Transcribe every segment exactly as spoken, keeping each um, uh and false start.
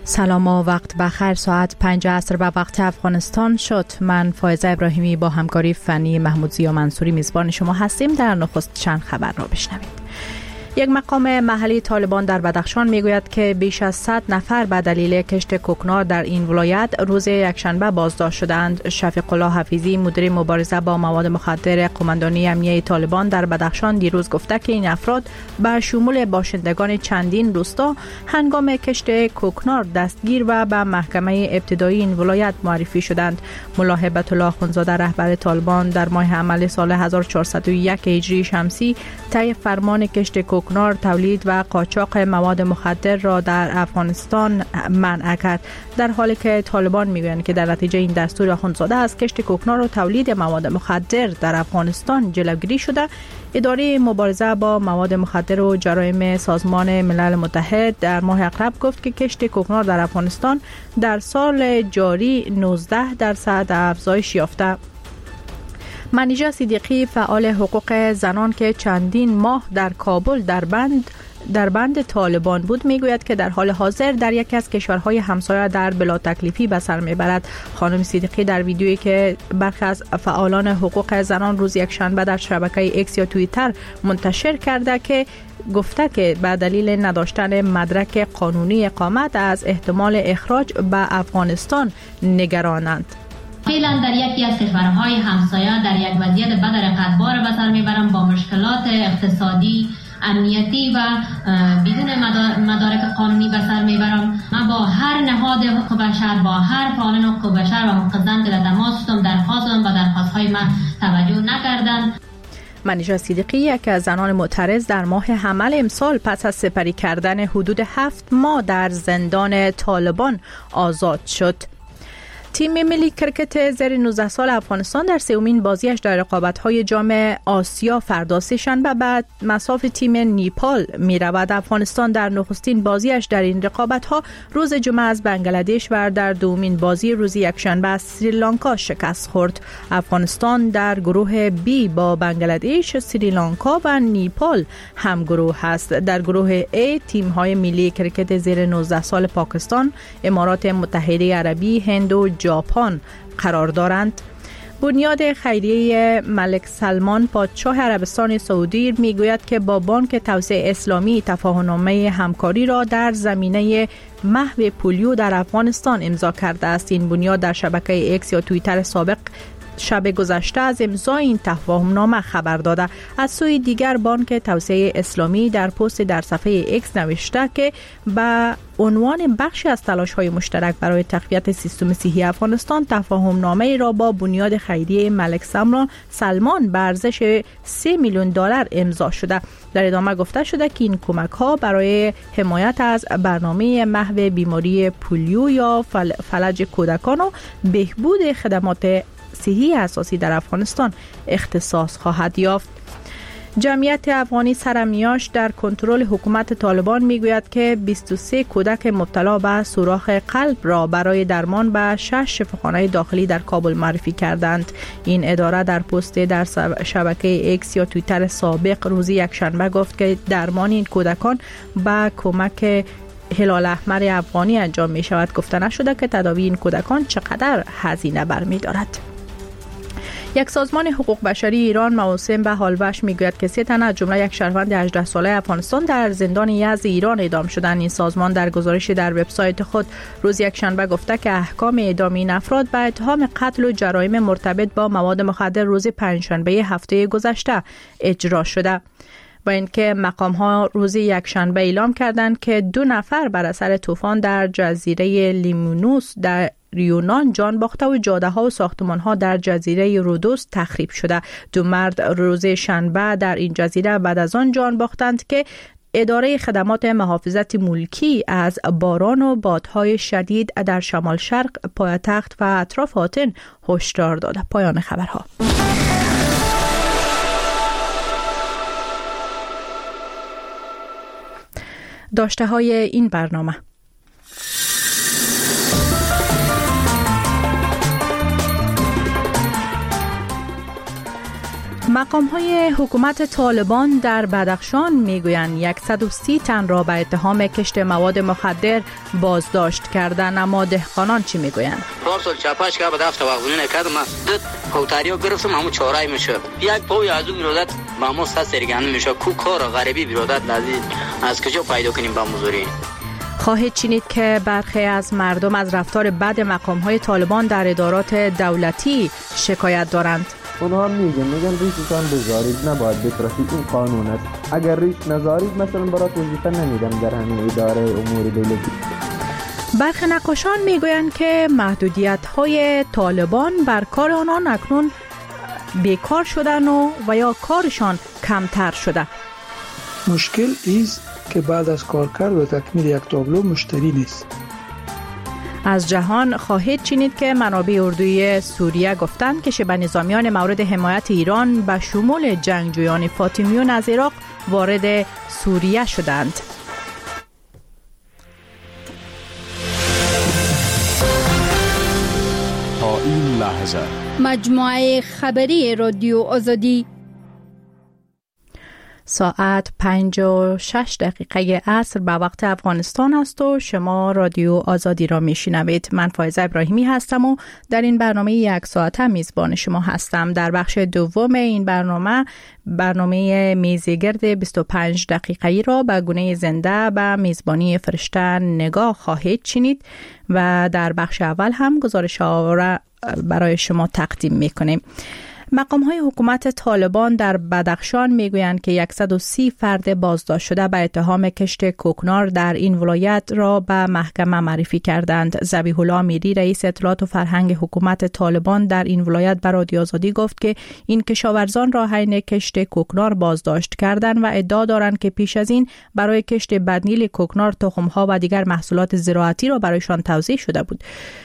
سلام و وقت بخیر. ساعت پنج عصر به وقت افغانستان شد. من فائزه ابراهیمی با همکاری فنی محمود زیا منصوری میزبان شما هستیم. در نخست چند خبر را بشنوید. یک مقام محلی طالبان در بدخشان میگوید که بیش از صد نفر به دلیل کشت کوکنار در این ولایت روز یکشنبه بازداشت شدند. شفیق الله حفیظی مدیر مبارزه با مواد مخدر قماندانی امنیه طالبان در بدخشان دیروز گفته که این افراد به شمول باشندگان چندین روستا هنگام کشت کوکنار دستگیر و به محکمه ابتدایی این ولایت معرفی شدند. ملا هیبت الله اخوندزاده رهبر طالبان در ماه حمل سال هزار و چهارصد و یک هجری شمسی طی فرمان کشت کوکنار، تولید و قاچاق مواد مخدر را در افغانستان منع کرد، در حالی که طالبان میگویند که در نتیجه این دستور اخوندزاده از کشت کوکنار و تولید مواد مخدر در افغانستان جلوگیری شده. اداره مبارزه با مواد مخدر و جرایم سازمان ملل متحد در ماه اقرب گفت که کشت کوکنار در افغانستان در سال جاری نوزده درصد افزایش یافته. منیژه صدیقی فعال حقوق زنان که چندین ماه در کابل در بند در بند طالبان بود میگوید که در حال حاضر در یکی از کشورهای همسایه در بلا تکلیفی به سر میبرد. خانم صدیقی در ویدیویی که برخی از فعالان حقوق زنان روز یکشنبه در شبکه اکس یا توییتر منتشر کرده که گفته که به دلیل نداشتن مدرک قانونی اقامت از احتمال اخراج به افغانستان نگرانند. فعلا در یکی از کشورهای همسایه در یک وضعیت بد رقتبار به سر میبرم، با مشکلات اقتصادی، امنیتی و بدون مدارک قانونی به سر میبرم. من با هر نهاد حقوق بشر، با هر فعالان حقوق بشر و حقوق زن در تماس شدم، درخواست دادم و درخواست‌های من توجه نکردند. منیژه صدیقی یکی از زنان معترض در ماه حمل امسال پس از سپری کردن حدود هفت ماه در زندان طالبان آزاد شد. تیم ملی کرکت زیر نوزده سال افغانستان در سومین بازیش در رقابت‌های جام آسیا فردا سه‌شنبه بعد مصاف تیم نیپال می‌رود. افغانستان در نخستین بازیش در این رقابت‌ها روز جمعه از بنگلادش و در دومین بازی روز یکشنبه از سریلانکا شکست خورد. افغانستان در گروه بی با بنگلادش، سریلانکا و نیپال هم گروه است. در گروه A تیم‌های ملی کرکت زیر نوزده سال پاکستان، امارات متحده عربی، هند و ژاپن قرار دارند. بنیاد خیریه ملک سلمان پادشاه عربستان سعودی میگوید که با بانک توسعه اسلامی تفاهم‌نامه همکاری را در زمینه محو پولیو در افغانستان امضا کرده است. این بنیاد در شبکه اکس یا توییتر سابق شب گذشته از امضای این تفاهم‌نامه خبر داده. از سوی دیگر بانک توسعه اسلامی در پست در صفحه اکس نوشته که به عنوان بخشی از تلاش‌های مشترک برای تقویت سیستم صحی افغانستان تفاهم‌نامه را با بنیاد خیریه ملک سلمان به ارزش سه میلیون دلار امضا شده. در ادامه گفته شده که این کمک‌ها برای حمایت از برنامه محو بیماری پولیو یا فلج کودکان و بهبود خدمات صحی اساسی در افغانستان اختصاص خواهد یافت. جمعیت افغانی سرمیاش در کنترل حکومت طالبان میگوید که بیست و سه کودک مبتلا به سوراخ قلب را برای درمان به شش شفاخانه داخلی در کابل معرفی کردند. این اداره در پست در شبکه اکس یا توییتر سابق روز یکشنبه گفت که درمان این کودکان با کمک هلال احمر افغانی انجام می شود. گفته نشده که تداوی این کودکان چقدر هزینه برمی دارد. یک سازمان حقوق بشری ایران موسم به حالوش میگوید که سه تن از جمله یک شهروند هجده ساله افغانستان در زندان یزد ایران اعدام شدند. این سازمان در گزارشی در وبسایت خود روز یکشنبه گفته که احکام اعدام این افراد به اتهام قتل و جرایم مرتبط با مواد مخدر روز پنجشنبه هفته گذشته اجرا شده. با اینکه مقام ها روز یکشنبه اعلام کردند که دو نفر بر اثر طوفان در جزیره لیمونوس در یونان جان باخته و جاده ها و ساختمان ها در جزیره رودوس تخریب شده. دو مرد روز شنبه در این جزیره بعد از آن جان باختند که اداره خدمات محافظت ملکی از باران و بادهای شدید در شمال شرق پایتخت و اطراف آتن هشدار داده. پایان خبرها. داشته های این برنامه: مقام‌های حکومت طالبان در بدخشان میگویند صد و سی تن را به اتهام کشت مواد مخدر بازداشت کردند، اما دهقانان چی میگویند؟ پارسال چپاش که به دفتر واقعی نکردم دو کوتاریو گرفتم همون چهارای میشه یک پای از اون برادر با ما سه سرگرمی میشه کو کار غریبی برادر لازم از کجا پیدا کنیم با مزوری. خواهید شنید که برخی از مردم از رفتار بد مقام‌های طالبان در ادارات دولتی شکایت دارند. اونها میگن میگن ریشتان بذارید، نباید بترسید، این قانون است. اگر ریش نذارید مثلا برات وظیفه نمیدم در همین اداره امور دولتی. برخی نقاشان میگویند که محدودیت‌های طالبان بر کار آنان اکنون بیکار شدن و و یا کارشان کمتر شده. مشکل ایست که بعد از کارکرد و تکمیل یک تابلو مشتری نیست. از جهان خواهید شنید که منابع اردوی سوریه گفتند که شبه نظامیان مورد حمایت ایران به شمول جنگجویان فاطمیون از عراق وارد سوریه شدند. تا این لحظه مجموعه خبری رادیو آزادی ساعت پنج و شش دقیقه عصر به وقت افغانستان است و شما رادیو آزادی را میشنوید. من فایزه ابراهیمی هستم و در این برنامه یک ساعته میزبان شما هستم. در بخش دوم این برنامه برنامه میزگرد بیست و پنج دقیقه‌ای را به گونه زنده به میزبانی فرشته نگاه خواهید شنید و در بخش اول هم گزارش‌ها را برای شما تقدیم میکنیم. مقام‌های حکومت طالبان در بدخشان میگویند که صد و سی فرد بازداشت شده به اتهام کشت کوکنار در این ولایت را به محکمه معرفی کردند. ذبیح الله میری رئیس اطلاعات و فرهنگ حکومت طالبان در این ولایت به رادیو آزادی گفت که این کشاورزان را حین کشت کوکنار بازداشت کردند و ادعا دارند که پیش از این برای کشت بدنیل کوکنار تخم‌ها و دیگر محصولات زراعتی را برایشان توزیع شده بود.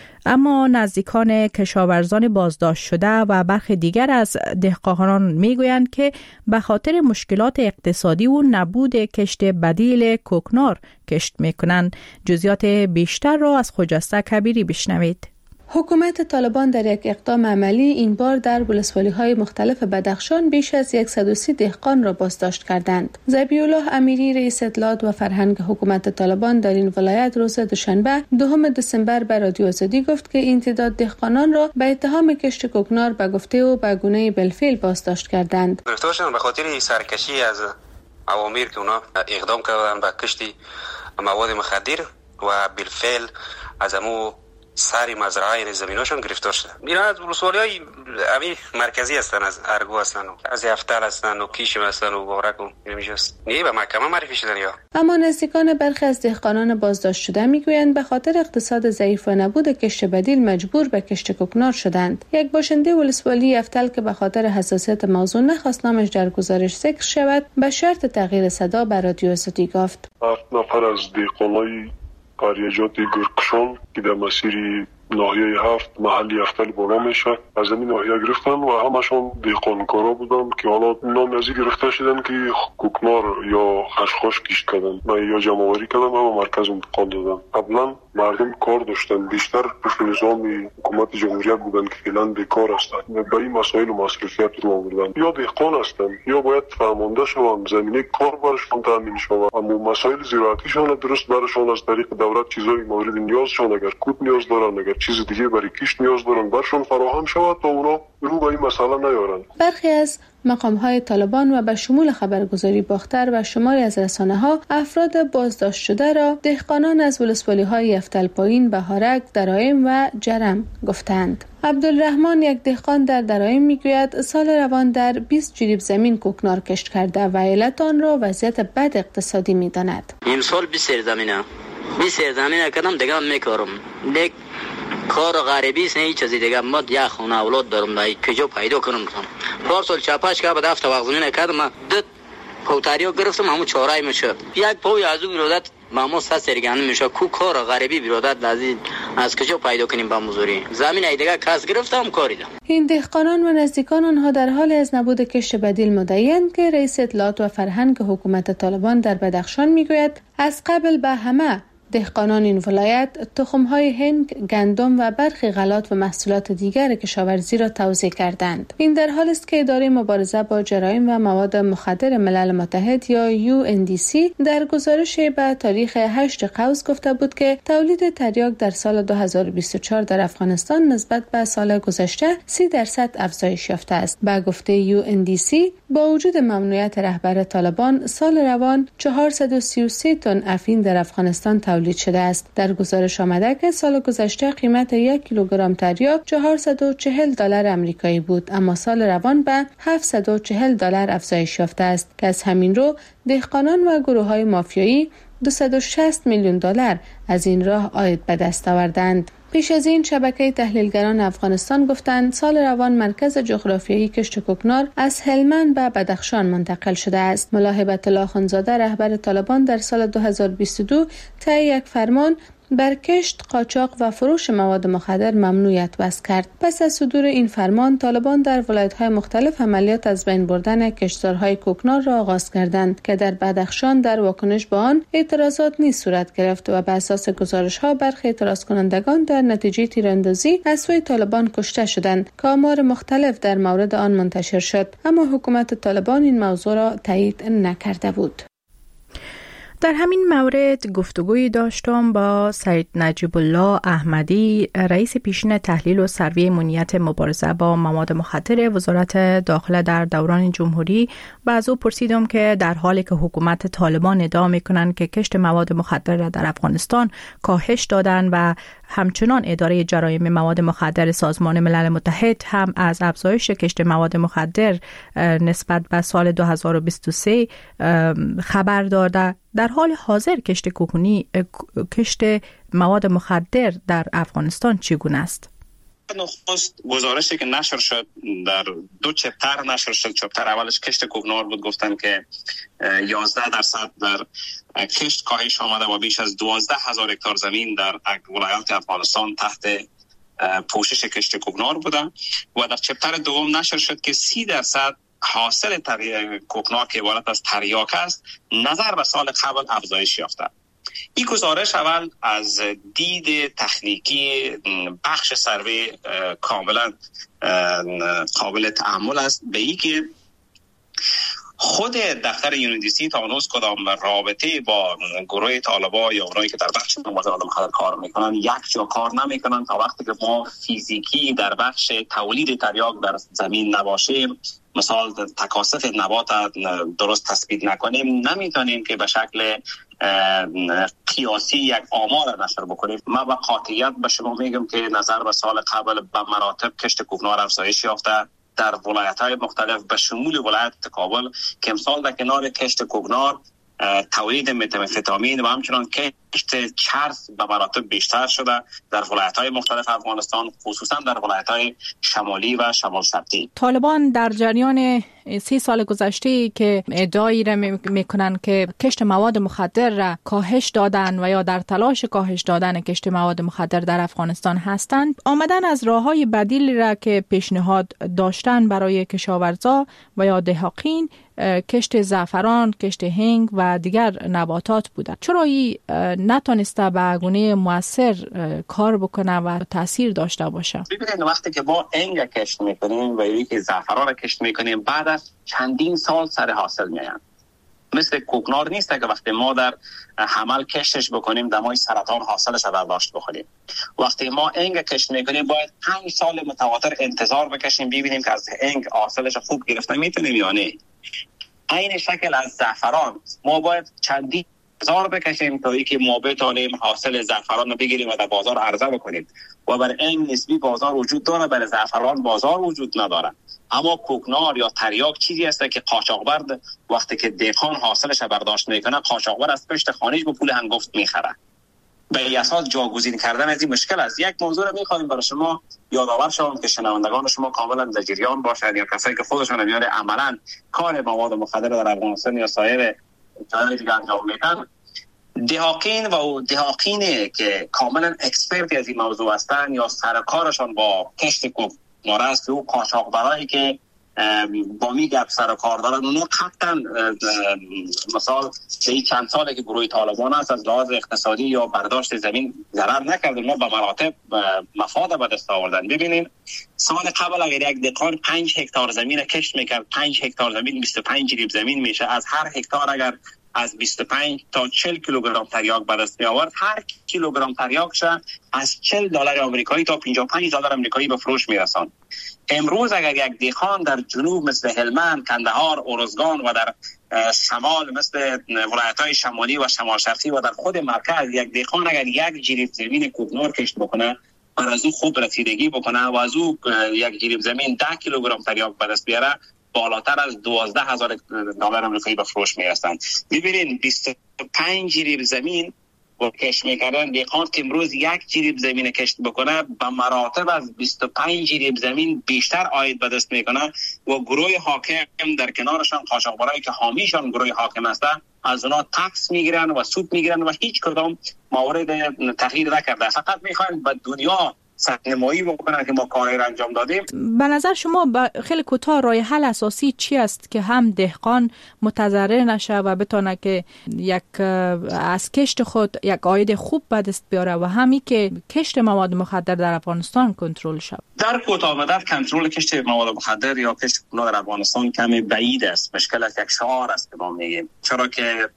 اما نزدیکان کشاورزان بازداشت شده و برخی دیگر از دهقانان میگویند که به خاطر مشکلات اقتصادی و نبود کشت بدیل کوکنار کشت میکنند. جزئیات بیشتر را از خجسته کبیری بشنوید. حکومت طالبان در یک اقدام عملی این بار در ولسوالی‌های مختلف بدخشان بیش از صد و سی دهقان را بازداشت کردند. ذبیح الله امیری رئیس اطلاعات و فرهنگ حکومت طالبان در این ولایت روز دوشنبه دوم دسامبر به رادیو آزادی گفت که این تعداد دهقانان را به اتهام کشت کوکنار به گفته و به گونه بالفعل بازداشت کردند. گرفتارشان به خاطر سرکشی از اوامر که اونا اقدام کردند به کشت مواد مخدر و بالفعل از امو سری مزرعه زمیناشون گرفتار شده. اینا از ولسوالی‌های امی مرکزی هستن، از ارگو هستن، از یفتل هستن و کیشم هستن و بارک و نمیجاست. نه به محکمه معرفی شدن یا. اما نزدیکان برخی از دهقانان بازداشت شده میگویند به خاطر اقتصاد ضعیف و نبود کشت بدیل مجبور به کشت کوکنار شدند. یک باشنده ولسوالی یفتل که به خاطر حساسیت موضوع نخواست نامش در گزارش ذکر شود، به شرط تغییر صدا به رادیو آزادی گفت. هفت نفر از دهقانای قریجات گرکشان که در مسیر ناحیه هفت محل یفتل بالا میشه از این ناحیه گرفتن و همشون دهقانکارا بودن که حالا نام نزدیک گرفته شدن که کوکنار یا خشخاش کشت کردن من یا جمع‌آوری کردن و مرکز انتقال دادن. قبلا مردم کار داشتن، بیشتر پشت نظام حکومت جمهوریت بودن که فعلا بیکار هستن، به این مسائل و مصرفیت رو آوردن. یا دهقان هستن یا باید فرمانده شوند، زمینه کار برشون تامین شود، اما مسائل زراعتیشون درست برشون از طریق دولت چیزای مورد نیازشون اگر کود نیاز دارن، اگر چیز دیگه برای کشت نیاز دارن برشون فراهم شود تا اونا رو به این مسئله نیارن. برخی از مقام‌های طالبان و به شمول خبرگزاری باختر و شماری از رسانه‌ها افراد بازداشت شده را دهقانان از ولسوالی‌های یفتل پایین، بهارک، درایم و جرم گفتند. عبدالرحمن یک دهقان در درایم میگوید سال روان در بیست جریب زمین کوکنار کشت کرده و علت آن را وضعیت بد اقتصادی می‌داند. این سال بیست زمینه بیست زمینه کردم دیگه میکارم لیک کار غریبی است، نه هیچ چیزی دیگه. ما یک خونه اولاد دارم، دایی کجا پیدا کنم؟ پارسال چپاش که به دفتر واقعی نکردم دو کوتاریو گرفتم همون چهارای میشه یک پای از اون برادر ما ما سه سرگرمی میشه کو کار غریبی برادر لازم از کجا پیدا کنیم با مزوری زمین ای دیگه کس گرفتم کاری ده. این دهقانان و نزدیکان آنها در حال از نبود کشت بدیل مدعی‌اند که رئیس اطلاعات و فرهنگ حکومت طالبان در بدخشان میگوید از قبل به همه دهقانان این ولایت تخم‌های هنگ، گندم و برخی غلات و محصولات دیگر کشاورزی را توزیع کردند. این در حالی است که اداره مبارزه با جرایم و مواد مخدر ملل متحد یا یو ان دی سی در گزارش به تاریخ هشتم قوس گفته بود که تولید تریاک در سال دو هزار و بیست و چهار در افغانستان نسبت به سال گذشته سی درصد افزایش یافته است. به گفته یو ان دی سی با وجود ممنوعیت رهبر طالبان سال روان چهارصد و سی و سه تن افیون در افغانستان تولید شده است. در گزارش آمده که سال گذشته قیمت یک کیلوگرم تریاک چهارصد و چهل دلار آمریکایی بود، اما سال روان به هفتصد و چهل دلار افزایش یافته است که از همین رو دهقانان و گروه‌های مافیایی دویست و شصت میلیون دلار از این راه عاید به دست آوردند. پیش از این شبکه تحلیلگران افغانستان گفتند سال روان مرکز جغرافیایی کشت کوکنار از هلمند به بدخشان منتقل شده است. ملا هبت الله خانزاده رهبر طالبان در سال دو هزار و بیست و دو طی یک فرمان بر کشت، قاچاق و فروش مواد مخدر ممنوعیت وضع کرد. پس از صدور این فرمان طالبان در ولایت‌های مختلف عملیات از بین بردن کشتزارهای کوکنار را آغاز کردند که در بدخشان در واکنش به آن اعتراضات نیز صورت گرفت و بر اساس گزارش‌ها برخی اعتراض کنندگان در نتیجه تیراندازی از سوی طالبان کشته شدند که آمار مختلف در مورد آن منتشر شد، اما حکومت طالبان این موضوع را تایید نکرده بود. در همین مورد گفتگوی داشتم با سید نجیب الله احمدی، رئیس پیشین تحلیل و سروی امنیت مبارزه با مواد مخدر وزارت داخله در دوران جمهوری و از او پرسیدم که در حالی که حکومت طالبان ادعا می‌کنند که کشت مواد مخدر را در افغانستان کاهش دادن و همچنان اداره جرایم مواد مخدر سازمان ملل متحد هم از افزایش کشت مواد مخدر نسبت به سال دو هزار و بیست و سه خبر داده، در حال حاضر کشت کوکنی کشت مواد مخدر در افغانستان چگونه است؟ نخست گزارشی که نشر شد در دو چپتر نشر شد. چپتر اولش کشت کوکنار بود، گفتن که یازده درصد در کشت کاهش آمده و بیش از دوازده هزار هکتار زمین در ولایات افغانستان تحت پوشش کشت کوکنار بوده و در چپتر دوم نشر شد که سی درصد حاصل کوکنار که عبارت از تریاک است نظر به سال قبل افزایش یافته. این گزارش اول از دید تکنیکی بخش سروی کاملا قابل تأمل است، به این که خود دفتر یو ان دی سی تا هنوز کدام رابطه با گروه طالبان یا اونایی که در بخش مواد مخدر کار میکنن یک جا کار نمیکنن تا وقتی که ما فیزیکی در بخش تولید تریاک در زمین نباشیم، مثال تکاثف نبات درست تثبیت نکنیم، نمیتونیم که به شکل قیاسی یک آمار نشر بکنیم. من با قاطعیت به شما میگم که نظر به سال قبل به مراتب کشت کوکنار افزایش یافته در ولایت‌های مختلف به شمول ولایت کابل که امسال در کنار کشت کوکنار تولید متامفتامین و همچنان کشت چرس به مراتب بیشتر شده در ولایت‌های مختلف افغانستان، خصوصا در ولایت‌های شمالی و شمال شرقی. طالبان در جریان سی سال گذشته که ادعایی را میکنن که کشت مواد مخدر را کاهش دادن و یا در تلاش کاهش دادن کشت مواد مخدر در افغانستان هستند، آمدن از راههای بدیل را که پیشنهاد داشتن برای کشاورزا و یا دهقان کشت زعفران، کشت هنگ و دیگر نباتات بوده. چرا این نتونسته به گونه مؤثر کار بکنه و تاثیر داشته باشه؟ ببینید وقتی که ما هنگ کشت میکنیم و یا که زعفران کشت میکنیم بعد از چندین سال سر حاصل میایم. مثل کوکنار نیست که وقتی ما در حمل کشتش بکنیم دمای سرطان حاصلش رو برداشت بکنیم. وقتی ما هنگ کشت میکنیم باید پنج سال متواتر انتظار بکشیم ببینیم که از هنگ حاصلش خوب گرفته میتونیم یا نه. این شکل از زعفران ما باید چندین هزار بکشیم تا اینکه ما بتونیم حاصل زعفران رو بگیریم و در بازار عرضه بکنیم و برای این نسبی بازار وجود داره، برای زعفران بازار وجود نداره. اما کوکنار یا تریاک چیزی است که قاچاقبر وقتی که دهقان حاصلش برداشت میکنه قاچاقبر از پشت خانه‌اش به پول هنگفت میخره. به اساس جاگزین کردن از این مشکل است. یک موضوع رو می‌خوایم برای شما یادآور شوم که شنوندگان شما کاملا در جریان باشند یا کسایی که خودشون میاره عملاً کار مواد مخدر در افغانستان یا سایر جای دیگه انجام میدن. دهقان و دهقانی که کاملا اکسپرت از این موضوع هستند یا سر کارشان با کشت کوکنار است و قاچاقبرایی که با می گپ سر و کار دارن. اونا قطعا مثال این چند ساله که گروه طالبان است از لحاظ اقتصادی یا برداشت زمین ضرر نکرد، ما به مراتب مفاد به دست آوردن. ببینید سال قبل اگر یک دهقان پنج هکتار زمین کشت میکرد، پنج هکتار زمین بیست و پنج جریب زمین میشه. از هر هکتار اگر از بیست و پنج تا چهل کیلوگرم تریاک به دست می آورد، هر کیلوگرم تریاکش از چهل دلار آمریکایی تا پنجاه و پنج دلار آمریکایی به فروش میرساند. امروز اگر یک دهقان در جنوب مثل هلمند، کندهار، اورزگان و در شمال مثل ولایت‌های شمالی و شمال شرقی و در خود مرکز یک دهقان اگر یک جریب زمین کوکنار کشت بکنه، بر از او خوب رسیدگی بکنه و از او یک جریب زمین ده کیلوگرم تریاک به دست بیاره، بالاتر از دوازده هزار دلار آمریکایی به فروش میرسند. ببینید بیست و پنج جریب زمین و کشت میکردن دهقان که امروز یک جریب زمین کشت بکنه به مراتب از بیست و پنج جریب زمین بیشتر عاید به دست میکنه و گروه حاکم در کنارشان قاچاقبرایی که حامیشان گروه حاکم هستن از اونا تکس میگیرن و سود میگیرن و هیچ کدام مورد تغییر نکرده. فقط میخواین به دنیا سرنمایی بکنن که ما کاری را انجام دادیم. به نظر شما خیلی کوتاه راه حل اساسی چی است که هم دهقان متضرر نشه و بتونه که یک از کشت خود یک عاید خوب به دست بیاره و همی که کشت مواد مخدر در افغانستان کنترل شود؟ در کوتاه مدت کنترل کشت مواد مخدر یا کشت کوکنار در افغانستان کمی بعید است. مشکل از یک شعار است که ما میگیم، چرا که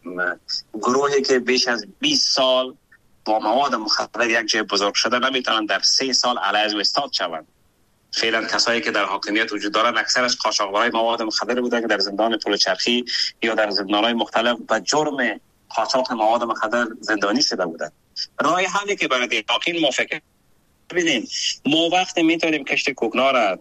گروهی که بیش از بیست سال با مواد مخدر یک جای بزرگ شده نمیتونن در سه سال علیه و استاد شوند. فعلا کسایی که در حاکمیت وجود دارن اکثرش قاچاقبرای مواد مخدر بودن که در زندان پلچرخی یا در زندان‌های مختلف به جرم قاچاق مواد مخدر زندانی شده بودن. راه حلی که برای دهقان موافقه ببینید، ما وقتی میتونیم کشت کوکنار را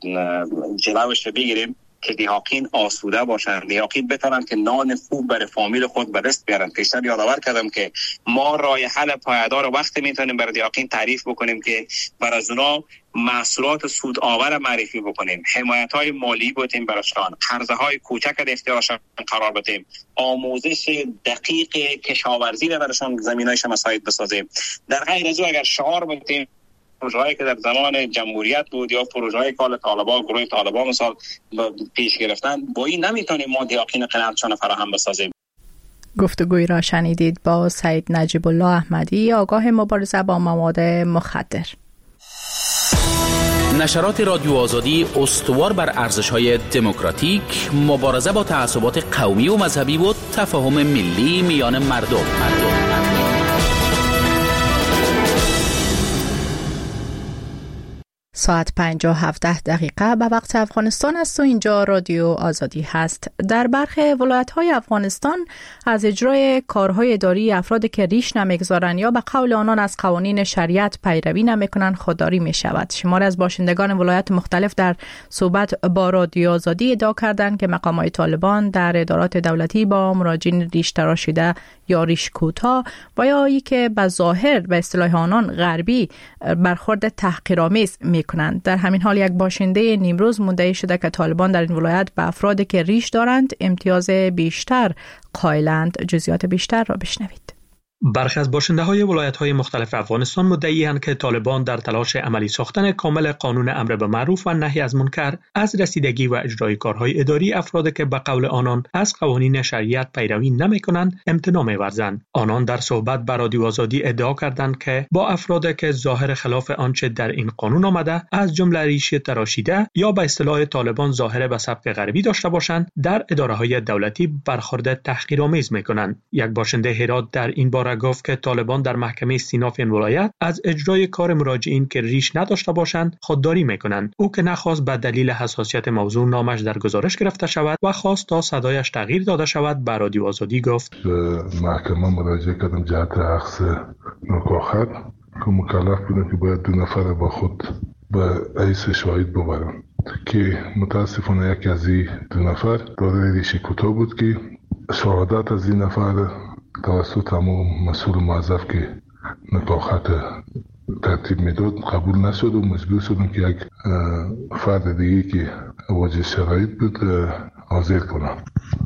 جلوش رو بگیریم که دهقان آسوده باشن، دهقان بتونن که نان خوب برای فامیل خود به دست بیارن. پیشتر یادآور کردم که ما راه حل پایدار وقتی میتونیم برای دهقان تعریف بکنیم که بر از اونا محصولات سود آور معرفی بکنیم، حمایت‌های مالی بتیم براشان، قرضه‌های کوچک در اختیارشان قرار بدیم، آموزش دقیق کشاورزی را براشان زمینایش مساعد بسازیم. در غیر از او اگر شعار بتیم پروژه‌ای که در زمان جمهوریت بود یا پروژه‌های کال طالبان، گروه طالبان مثال پیش گرفتن، با این نمیتونیم ما دهقان قناعتشان فراهم بسازیم. گفتگوی را شنیدید با سید نجیب الله احمدی، آگاه مبارزه با مواد مخدر. نشرات رادیو آزادی استوار بر ارزش‌های دموکراتیک، مبارزه با تعصبات قومی و مذهبی و تفاهم ملی میان مردم. مردم. ساعت پنج و هفده دقیقه به وقت افغانستان است و اینجا رادیو آزادی هست. در برخی ولایت‌های افغانستان از اجرای کارهای اداری افرادی که ریش نمیگذارند یا به قول آنان از قوانین شریعت پیروی نمیکنند خودداری می شود. شماری از باشندگان ولایت مختلف در صحبت با رادیو آزادی ادعا کردند که مقامات طالبان در ادارات دولتی با مراجعین ریش تراشیده یا ریش کوتاه و یا ای که به ظاهر به اصطلاح آنان غربی برخورد تحقیرآمیز میکنند. در همین حال یک باشنده نیمروز مدعی شده که طالبان در این ولایت به افرادی که ریش دارند امتیاز بیشتر قائلند. جزئیات بیشتر را بشنوید. برخی از باشنده‌های ولایت‌های مختلف افغانستان مدعی‌اند که طالبان در تلاش عملی ساختن کامل قانون امر به معروف و نهی از منکر از رسیدگی و اجرای کارهای اداری افرادی که به قول آنان از قوانین شریعت پیروی نمی‌کنند امتناع می‌ورزند. آنان در صحبت با رادیو آزادی ادعا کردند که با افرادی که ظاهر خلاف آنچه در این قانون آمده از جمله ریش تراشیده یا به اصطلاح طالبان ظاهر به سبک غربی داشته باشند در اداره‌های دولتی برخورد تحقیرآمیز می‌کنند. یک باشنده هرات در این باره گفت که طالبان در محکمه استیناف این ولایت از اجرای کار مراجعین که ریش نداشته باشند خودداری میکنند. او که نخواست به دلیل حساسیت موضوع نامش در گزارش گرفته شود و خواست تا صدایش تغییر داده شود به رادیو آزادی گفت محکمه مراجعه کردم جهت اخذ نکاخت که مکلف بودم که باید دو نفر با خود به حیث شاهد ببرم که متاسفانه یکی از این دو نفر دارای ریش کوتاه بود که شهادت از این نفر توسط همون مسئول موظف که نکاخت ترتیب میداد قبول نشد و مجبور شدم که یک فرد دیگه که واجه شرایط بود حاضر کنم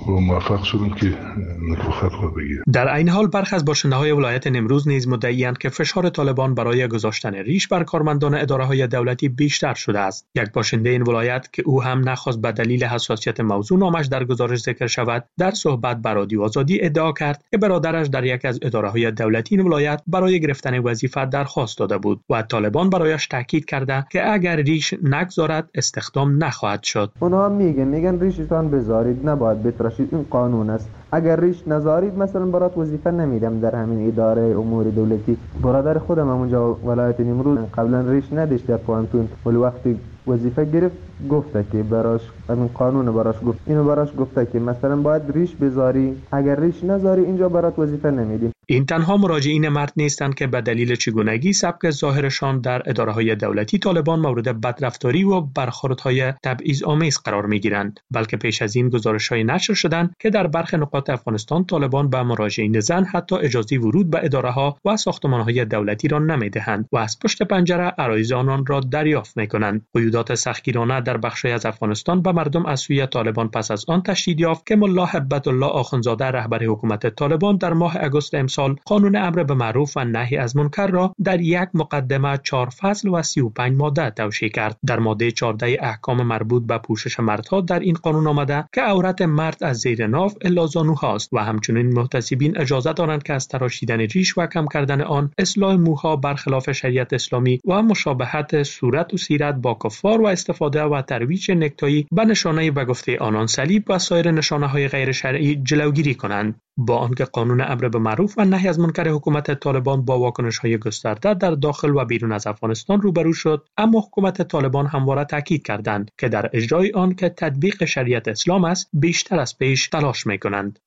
موفق شدیم که نکوخط رو بگیریم. در این حال برخی از باشنده‌های ولایت نیمروز نیز مدعی‌اند که فشار طالبان برای گذاشتن ریش بر کارمندان اداره‌های دولتی بیشتر شده است. یک باشنده این ولایت که او هم نخواست به دلیل حساسیت موضوع نامش در گزارش ذکر شود، در صحبت با رادیو آزادی ادعا کرد که برادرش در یک از اداره‌های دولتی این ولایت برای گرفتن وظیفه درخواست داده بود و طالبان برایش تاکید کرده که اگر ریش نگذارد استخدام نخواهد شد. اونها میگن میگن ریشتان بذارید، نباید بتراشید، این قانون است. اگر ریش نذارید مثلا برات وظیفه نمیدم در همین اداره امور دولتی. برادر خودم همونجا ولایت نیمروز قبلا ریش نداشت در پوانتون، ولی وقتی وظیفه گرفت گفته که براش همین قانون براش گفت اینو براش گفته که مثلا باید ریش بذاری، اگر ریش نذاری اینجا برات وظیفه نمیدیم. این تنها مراجعین مرد نیستند که به دلیل چگونگی سبک ظاهرشان در اداره‌های دولتی طالبان مورد بدرفتاری و برخوردهای تبعیض‌آمیز قرار می‌گیرند، بلکه پیش از این گزارش‌های نشر شدند که در برخی نقاط افغانستان طالبان به مراجعین زن حتی اجازه ورود به اداره‌ها و ساختمان‌های دولتی را نمی‌دهند و از پشت پنجره عرایض آنان را دریافت می‌کنند. قیودات سختگیرانه در بخشی از افغانستان به مردم از سوی طالبان پس از آن تشدید یافت که ملا هبت الله آخوندزاده رهبر حکومت طالبان در ماه اگست امسال قانون امر به معروف و نهی از منکر را در یک مقدمه چهار فصل و سی و پنج ماده توشیح کرد. در ماده چهارده احکام مربوط به پوشش مردها در این قانون آمده که عورت مرد از زیر ناف الا زانوهاست و همچنین محتسبین اجازه دارند که از تراشیدن ریش و کم کردن آن، اصلاح موها برخلاف شریعت اسلامی و مشابهت صورت و سیرت با کفار و استفاده و ترویج نکتایی به نشانه به گفته آنان صلیب و سایر نشانه‌های غیر شرعی جلوگیری کنند. با آنکه قانون امر به معروف و نهی از منکر حکومت طالبان با واکنش‌های گسترده در داخل و بیرون از افغانستان روبرو شد، اما حکومت طالبان همواره تاکید کردند که در اجرای آن که تطبیق شریعت اسلام است بیشتر از پیش تلاش می‌کنند.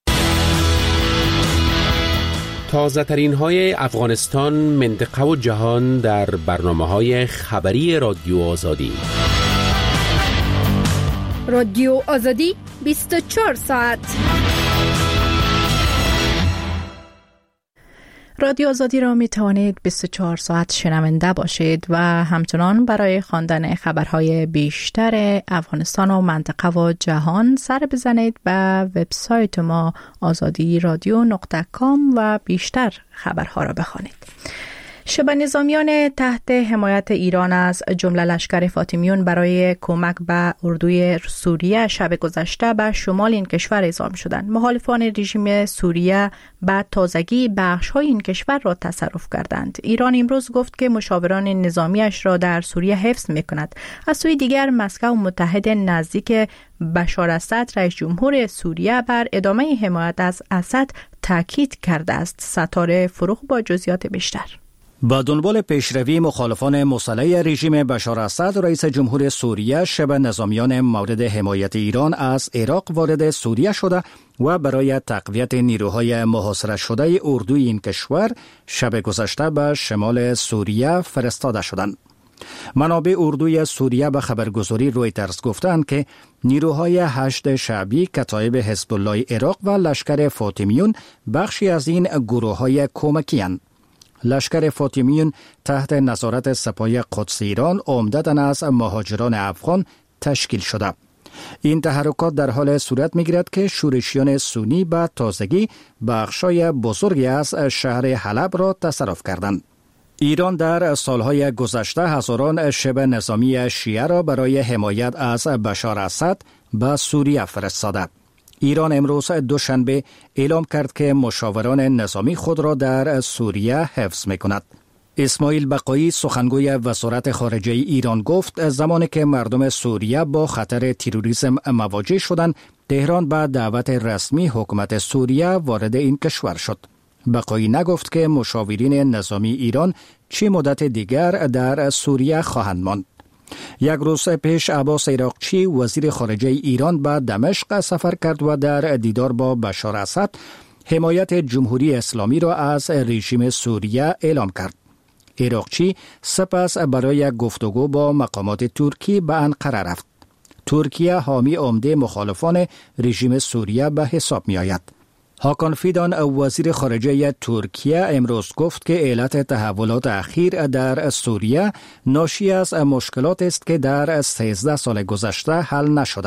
تازه ترین های افغانستان، منطقه و جهان در برنامه های خبری رادیو آزادی. رادیو آزادی بیست و چهار ساعت. رادیو آزادی را می توانید بیست و چهار ساعت شنونده باشید و همچنان برای خواندن خبرهای بیشتر افغانستان و منطقه و جهان سر بزنید به وبسایت ما آزادی رادیو نقطه کام و بیشتر خبرها را بخوانید. شبه نظامیان تحت حمایت ایران از جمله لشکر فاطمیون برای کمک به اردوی سوریه شب گذشته به شمال این کشور اعزام شدند. مخالفان رژیم سوریه بعد تازگی بخش‌های این کشور را تصرف کردند. ایران امروز گفت که مشاوران نظامیش را در سوریه حفظ می‌کند. از سوی دیگر مسکو متحد نزدیک بشار اسد رئیس جمهور سوریه بر ادامه حمایت از اسد تاکید کرده است. ستاره فروغ با جزئیات بیشتر. با دنبال پیشروی مخالفان مسلح رژیم بشار اسد، رئیس جمهور سوریه شب نظامیان مورد حمایت ایران از عراق وارد سوریه شده و برای تقویت نیروهای محاصره شده اردوی این کشور شب گذشته به شمال سوریه فرستاده شدند. منابع اردوی سوریه به خبرگزاری رویترز گفتند که نیروهای هشت شعبی، کتایب حزب الله عراق و لشکر فاطمیون بخشی از این گروه‌های کمکی اند. لشکر فاطمیون تحت نظارت سپاه قدس ایران عمدتاً از مهاجران افغان تشکیل شده. این تحرکات در حال صورت می‌گیرد که شورشیان سنی به تازگی بخشای بزرگی از شهر حلب را تصرف کردند. ایران در سالهای گذشته هزاران شبه نظامی شیعه را برای حمایت از بشار اسد به سوریه فرستاده. ایران امروز دوشنبه اعلام کرد که مشاوران نظامی خود را در سوریه حفظ می‌کند. اسماعیل بقایی سخنگوی وزارت خارجه ایران گفت زمانی که مردم سوریه با خطر تروریسم مواجه شدند، تهران به دعوت رسمی حکومت سوریه وارد این کشور شد. بقایی نگفت که مشاورین نظامی ایران چه مدت دیگر در سوریه خواهند ماند. یک روز پیش عباس عراقچی وزیر خارجه ایران به دمشق سفر کرد و در دیدار با بشار اسد حمایت جمهوری اسلامی را از رژیم سوریه اعلام کرد. عراقچی سپس برای گفتگو با مقامات ترکی به انقره رفت. ترکیه حامی عمده مخالفان رژیم سوریه به حساب می آید. هاکان فیدان وزیر خارجه ترکیه امروز گفت که علت تحولات اخیر در سوریه ناشی از مشکلات است که در سیزده سال گذشته حل نشده.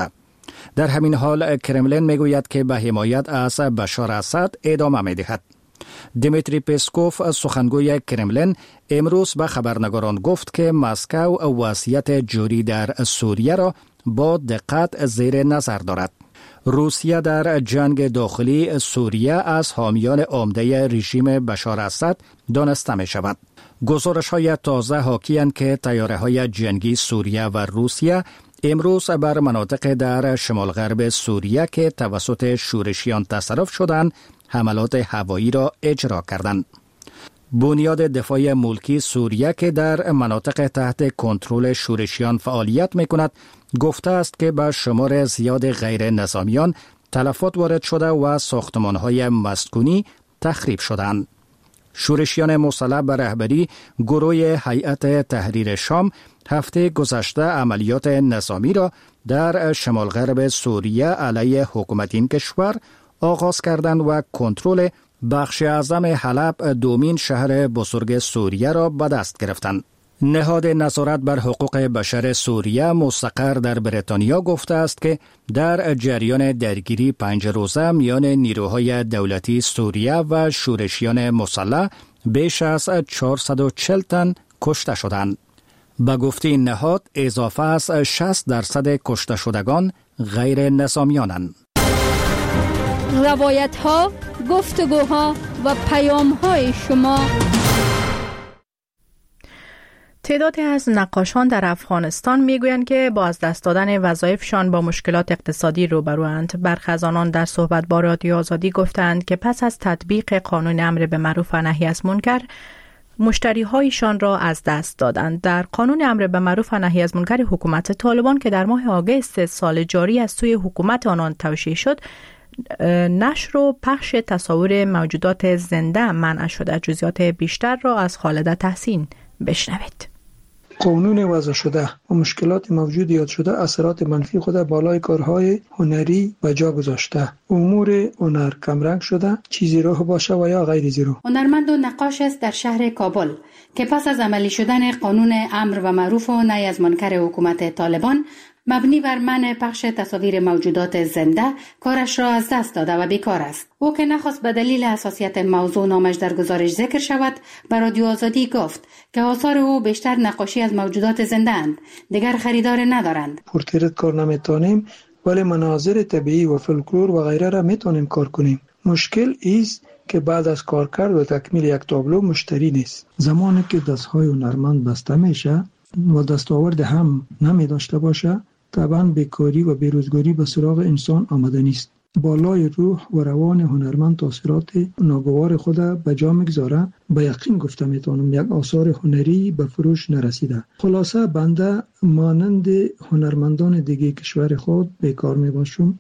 در همین حال کرملین میگوید که به حمایت از بشار اسد ادامه میدهد. دیمیتری پسکوف سخنگوی کرملین امروز به خبرنگاران گفت که مسکو وضعیت جوری در سوریه را با دقت زیر نظر دارد. روسیه در جنگ داخلی سوریه از حامیان عمده رژیم بشار اسد دانسته می شود. گزارش های تازه حاکی‌اند که تیاره های جنگی سوریه و روسیه امروز بر مناطق در شمال غرب سوریه که توسط شورشیان تصرف شدند حملات هوایی را اجرا کردند. بنیاد دفاع ملکی سوریه که در مناطق تحت کنترل شورشیان فعالیت می‌کند گفته است که به شمار زیاد غیر نظامیان تلفات وارد شده و ساختمان‌های مسکونی تخریب شدند. شورشیان مسلح به رهبری گروه هیئت تحریر شام هفته گذشته عملیات نظامی را در شمال غرب سوریه علیه حکومت این کشور آغاز کردند و کنترل بخش اعظم حلب دومین شهر بزرگ سوریه را به دست گرفتند. نهاد نظارت بر حقوق بشر سوریه مستقر در بریتانیا گفته است که در جریان درگیری پنج روزه میان نیروهای دولتی سوریه و شورشیان مسلح بیش از چهارصد و چهل تن کشته شدند. به گفته این نهاد اضافه از شصت درصد کشته شدگان غیر نظامیانند. روایت ها، گفتگوها و پیام های شما. تعدادی از نقاشان در افغانستان میگویند که با از دست دادن وظایفشان با مشکلات اقتصادی روبروند. برخی از آنان در صحبت با رادیو آزادی گفتند که پس از تطبیق قانون امر به معروف و نهی از منکر مشتری هایشان را از دست دادند. در قانون امر به معروف و نهی از منکر حکومت طالبان که در ماه آگوست سال جاری از سوی حکومت آنان توشیح شد، نشر و پخش تصاویر موجودات زنده منع شده. جزئیات بیشتر را از خالد تحسین بشنوید. قانون وضع شده و مشکلات موجود یاد شده اثرات منفی خود بالای کارهای هنری و جا گذاشته. امور هنر کمرنگ شده، چیزی روح باشه و یا غیر زیرو. هنرمند و نقاش است در شهر کابل که پس از عملی شدن قانون امر و معروف و نهی از منکر حکومت طالبان مبنی بر منع پخش تصاویر موجودات زنده کارش را از دست داده و بیکار است. او که نخواست به دلیل حساسیت موضوع نامش در گزارش ذکر شود، به رادیو آزادی گفت که آثار او بیشتر نقاشی از موجودات زنده اند، دیگر خریدار ندارند. پورتریت کار نمیتونیم ولی مناظر طبیعی و فولکلور و غیره را میتونیم کار کنیم. مشکل ایست که بعد از کار کرد و تکمیل یک تابلو مشتری نیست. زمانی که دستهای هنرمند بسته میشه و دستاورد هم نمی داشته باشه، طبعا بیکاری و بیروزگاری به سراغ انسان آمده نیست. بالای روح و روان هنرمند تاثیرات ناگوار خود به جا میگذاره. به یقین گفته میتونم یک آثار هنری به فروش نرسیده. خلاصه بنده مانند هنرمندان دیگه کشور خود بیکار میباشم.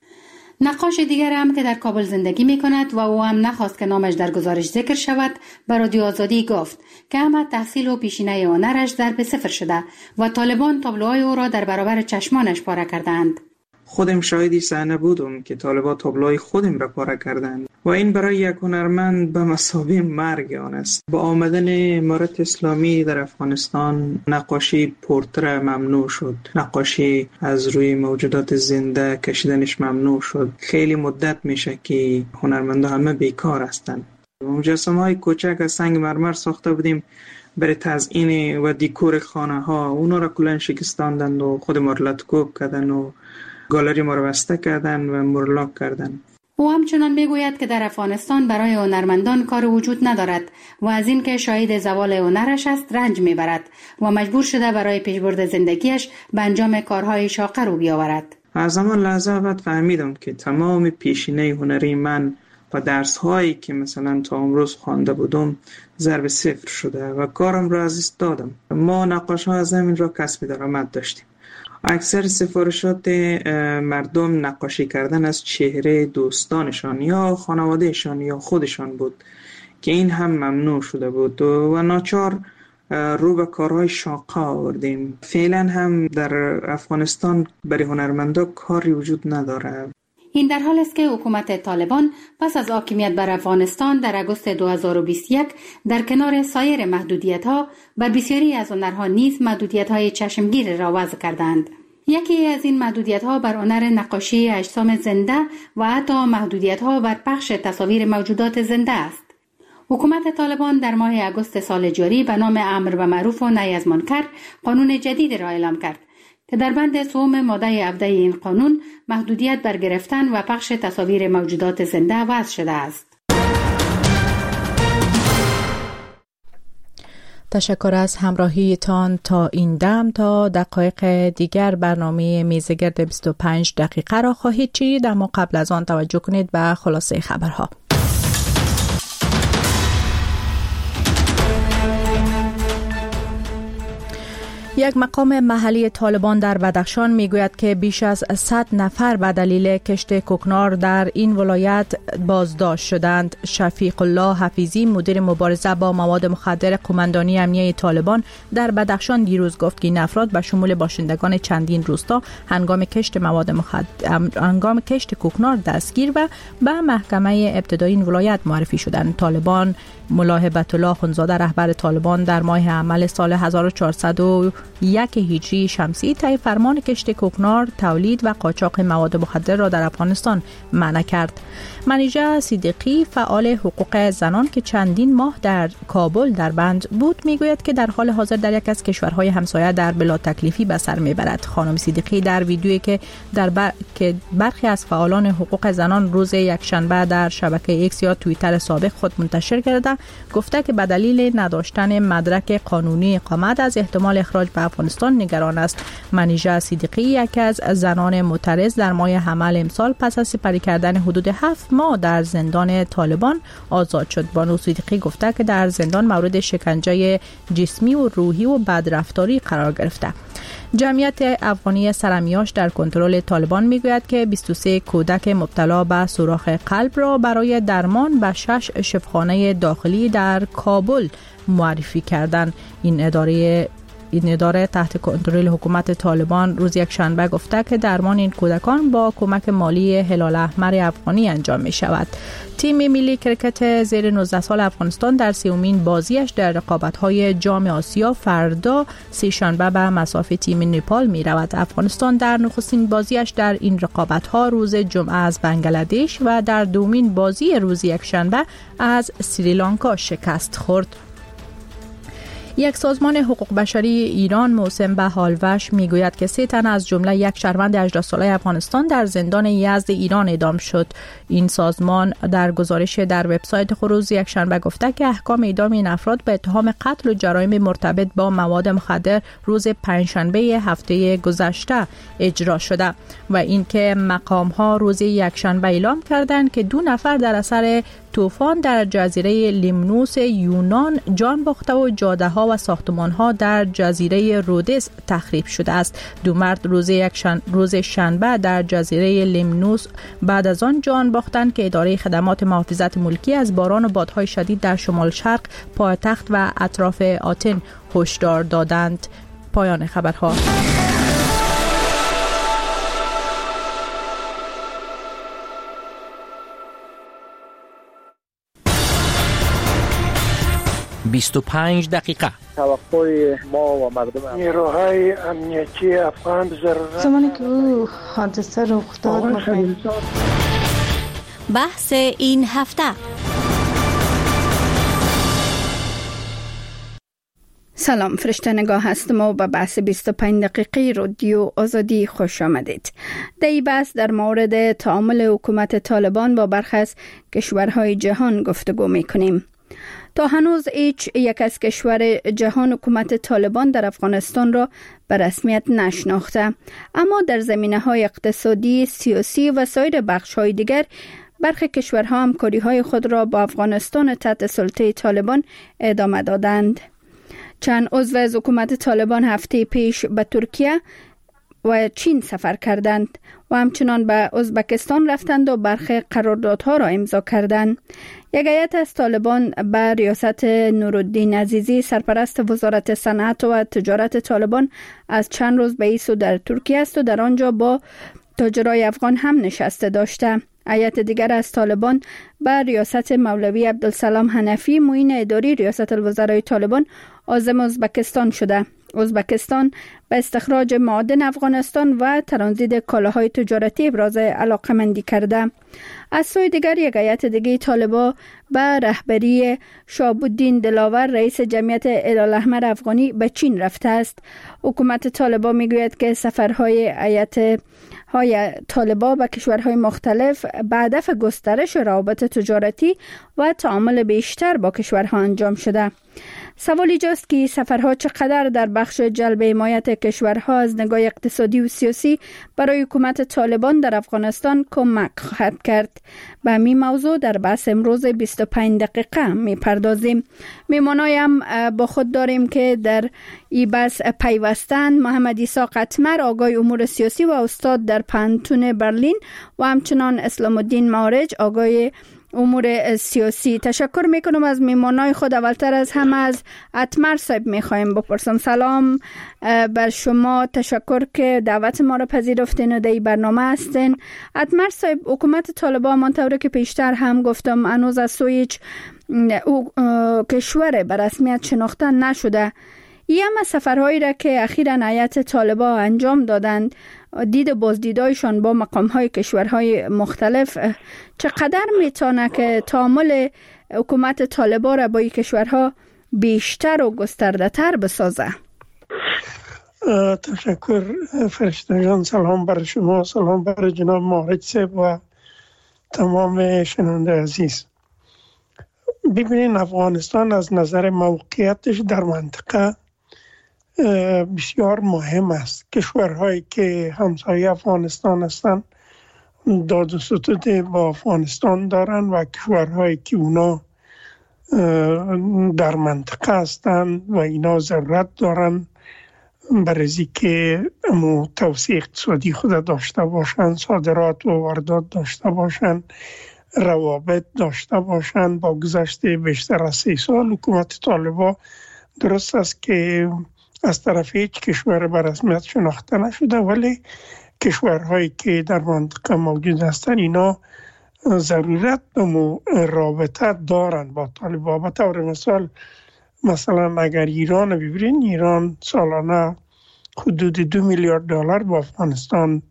نقاش دیگر هم که در کابل زندگی می کند و او هم نخواست که نامش در گزارش ذکر شود، به رادیو آزادی گفت که اما تحصیل و پیشینه هنرش ضرب صفر شده و طالبان تابلوهای او را در برابر چشمانش پاره کردند. خودم شاهدی صحنه بودم که طالبان تابلوهای خودم را پاره کردند و این برای یک هنرمند به مثابه مرگ آن است. با آمدن امارت اسلامی در افغانستان نقاشی پورتره ممنوع شد، نقاشی از روی موجودات زنده کشیدنش ممنوع شد. خیلی مدت میشه که هنرمندا همه بیکار هستند. مجسمه های کوچک از سنگ مرمر ساخته بودیم برای تزیین و دیکور خانه ها، اونا را کلن شکستاندند و خود ما را لطکوب کردن و گالری ما را بسته کردن و مرلاک کردن. او همچنان میگوید که در افغانستان برای هنرمندان کار وجود ندارد و از این که شاهد زوال هنرش است رنج میبرد و مجبور شده برای پیشبرد زندگیش به انجام کارهای شاقه رو بیاورد. از همان لحظه بعد فهمیدم که تمام پیشینه هنری من و درس‌هایی که مثلا تا امروز خوانده بودم ضرب صفر شده و کارم را از دست دادم. ما نقاش‌ها از همین را کسب درآمد داشتیم. اکثر سفارشات مردم نقاشی کردن از چهره دوستانشان یا خانوادهشان یا خودشان بود که این هم ممنوع شده بود و ناچار رو به کارهای شاقه آوردیم. فعلا هم در افغانستان برای هنرمندا کاری وجود نداره. این در حال است که حکومت طالبان پس از حاکمیت بر افغانستان در اگوست دو هزار و بیست و یک در کنار سایر محدودیت‌ها بر بسیاری از هنرها نیز محدودیت‌های چشمگیر را وضع کردند. یکی از این محدودیت‌ها بر هنر نقاشی اجسام زنده و حتی محدودیت‌ها بر پخش تصاویر موجودات زنده است. حکومت طالبان در ماه اگست سال جاری به نام امر به معروف و نهی از منکر قانون جدید را اعلام کرد که در بند سوم ماده هفده این قانون محدودیت بر گرفتن و پخش تصاویر موجودات زنده وضع شده است. تشکر از همراهیتان تا این دم. تا دقایق دیگر برنامه میزگرد بیست و پنج دقیقه را خواهید شنید، اما قبل از آن توجه کنید به خلاصه خبرها. یک مقام محلی طالبان در بدخشان میگوید که بیش از صد نفر به دلیل کشت کوکنار در این ولایت بازداشت شدند. شفیق الله حفیظی مدیر مبارزه با مواد مخدر قماندانی امنیه طالبان در بدخشان دیروز گفت که این افراد به شمول باشندگان چندین روستا هنگام کشت مواد مخدر هنگام کشت کوکنار دستگیر و به محکمه ابتدایی این ولایت معرفی شدند. طالبان ملا هبت الله خونزاده رهبر طالبان در ماه عمل سال هزار و چهارصد و یک هجری شمسی طی فرمان کشت کوکنار، تولید و قاچاق مواد مخدر را در افغانستان منع کرد. منیژه صدیقی فعال حقوق زنان که چندین ماه در کابل در بند بود میگوید که در حال حاضر در یک از کشورهای همسایه در بلا تکلیفی به سر میبرد. خانم صدیقی در ویدیویی که در بر... که برخی از فعالان حقوق زنان روز یکشنبه در شبکه ایکس یا توییتر سابق خود منتشر کرده گفته که به دلیل نداشتن مدرک قانونی اقامت از احتمال اخراج به افغانستان نگران است. منیژه صدیقی یکی از زنان معترض در ماه حمل امسال پس از سپری کردن حدود هفت ماه در زندان طالبان آزاد شد. بانو صدیقی گفته که در زندان مورد شکنجه جسمی و روحی و بدرفتاری قرار گرفته. جمعیت افغانی سرمیاش در کنترل طالبان میگوید که بیست و سه کودک مبتلا به سوراخ قلب را برای درمان به شش شفاخانه داخلی در کابل معرفی کردند. این اداره این اداره تحت کنترل حکومت طالبان روز یک شنبه گفته که درمان این کودکان با کمک مالی هلال احمر افغانی انجام می شود. تیم ملی کرکت زیر نوزده سال افغانستان در سومین بازیش در رقابت‌های جام آسیا فردا سه شنبه به مسافت تیم نپال می رود. افغانستان در نخستین بازیش در این رقابت‌ها روز جمعه از بنگلادش و در دومین بازی روز یک شنبه از سریلانکا شکست خورد. یک سازمان حقوق بشری ایران موسم به حالوش میگوید که سه تن از جمله یک شهروند هجده ساله افغانستان در زندان یزد ایران اعدام شد. این سازمان در گزارش در وبسایت خود روز یک شنبه گفته که احکام اعدام این افراد به اتهام قتل و جرایم مرتبط با مواد مخدر روز پنجشنبه هفته گذشته اجرا شده و اینکه مقام ها روز یک شنبه اعلام کردند که دو نفر در اثر طوفان در جزیره لیمنوس یونان جان باخته و جاده ها و ساختمان ها در جزیره رودس تخریب شده است. دو مرد روز یک شن... روز شنبه در جزیره لیمنوس بعد از آن جان باختند که اداره خدمات محافظت ملکی از باران و بادهای شدید در شمال شرق پایتخت و اطراف آتن هشدار دادند. پایان خبرها. بیست و پنج دقیقه. توقع ما و مردم نیروهای امنیتی افغان ضرورت زمانی که او حادثه رخ داد بحث این هفته. سلام، فرشته نگاه هستم و به بحث بیست و پنج دقیقه رادیو آزادی خوش آمدید. در این بحث در مورد تعامل حکومت طالبان با برخی از کشورهای جهان گفتگو میکنیم. تا هنوز هیچ یک از کشور جهان حکومت طالبان در افغانستان را به رسمیت نشناخته، اما در زمینه‌های اقتصادی، سیاسی و سایر بخش‌های دیگر برخی کشورها همکاری‌های خود را با افغانستان تحت سلطه طالبان ادامه دادند. چند عضو از حکومت طالبان هفته پیش به ترکیه و چین سفر کردند و همچنان به ازبکستان رفتند و برخی قراردادها را امضا کردند. یک هیئت از طالبان به ریاست نورالدین عزیزی سرپرست وزارت صنعت و تجارت طالبان از چند روز به ایسو در ترکیه است و در آنجا با تاجرای افغان هم نشسته داشته. هیئت دیگر از طالبان به ریاست مولوی عبدالسلام حنفی معین اداری ریاست الوزرای طالبان عازم ازبکستان شده. ازبکستان به استخراج معادن افغانستان و ترانزیت کالاهای تجارتی ابراز علاقمندی کرده. از سوی دیگر یک هیئت دیگه طالبان به رهبری شهاب‌الدین دلاور رئیس جمعیت هلال‌احمر افغانی به چین رفته است. حکومت طالبان میگوید که سفرهای هیئت های طالبان به کشورهای مختلف به هدف گسترش روابط تجارتی و تعامل بیشتر با کشورها انجام شده. سوال اینجاست که سفرها چقدر در بخش جلب حمایت کشورها از نگاه اقتصادی و سیاسی برای حکومت طالبان در افغانستان کمک خواهد کرد. به همین موضوع در بحث امروز بیست و پنج دقیقه می پردازیم. میمانای هم با خود داریم که در این بحث پیوستند: محمد عیسی قطمر، آگاه امور سیاسی و استاد در پانتون برلین، و همچنان اسلام الدین معارج، آگاه امور سیاسی. تشکر میکنم از میمانای خود. اولتر از همه از اتمر صاحب میخوایم بپرسم. سلام بر شما، تشکر که دعوت ما را پذیرفتین و در این برنامه هستین. اتمر صاحب، حکومت طالبان منطوره که پیشتر هم گفتم هنوز از سوی هیچ کشور به رسمیت شناخته نشده. این هم سفرهایی را که اخیراً هیئت طالبان انجام دادند، دید بازدیدایشان با مقامهای کشورهای مختلف چقدر میتونه که تعامل حکومت طالبان را با این کشورها بیشتر و گسترده تر بسازه؟ تشکر فرشته جان. سلام بر شما، سلام بر جناب معارج صاحب و تمام شنونده عزیز. ببینین، افغانستان از نظر موقعیتش در منطقه بسیار مهم است. کشورهایی که همسایه افغانستان هستند داد و ستد با افغانستان دارن و کشورهایی که اونا در منطقه هستند و اینا ضرورت دارن برای که امو توسعه اقتصادی خود داشته باشن، صادرات و واردات داشته باشن، روابط داشته باشن. با گذشت بیشتر از سه سال حکومت طالبان درست است که از طرف هیچ کشور به رسمیت شناخته نشده، ولی کشورهایی که در منطقه موجود هستند اینا ضرورت به رابطه دارن با طالبان. به طور مثال مثلا اگر ایران ببینید، ایران سالانه حدود دو میلیارد دلار با افغانستان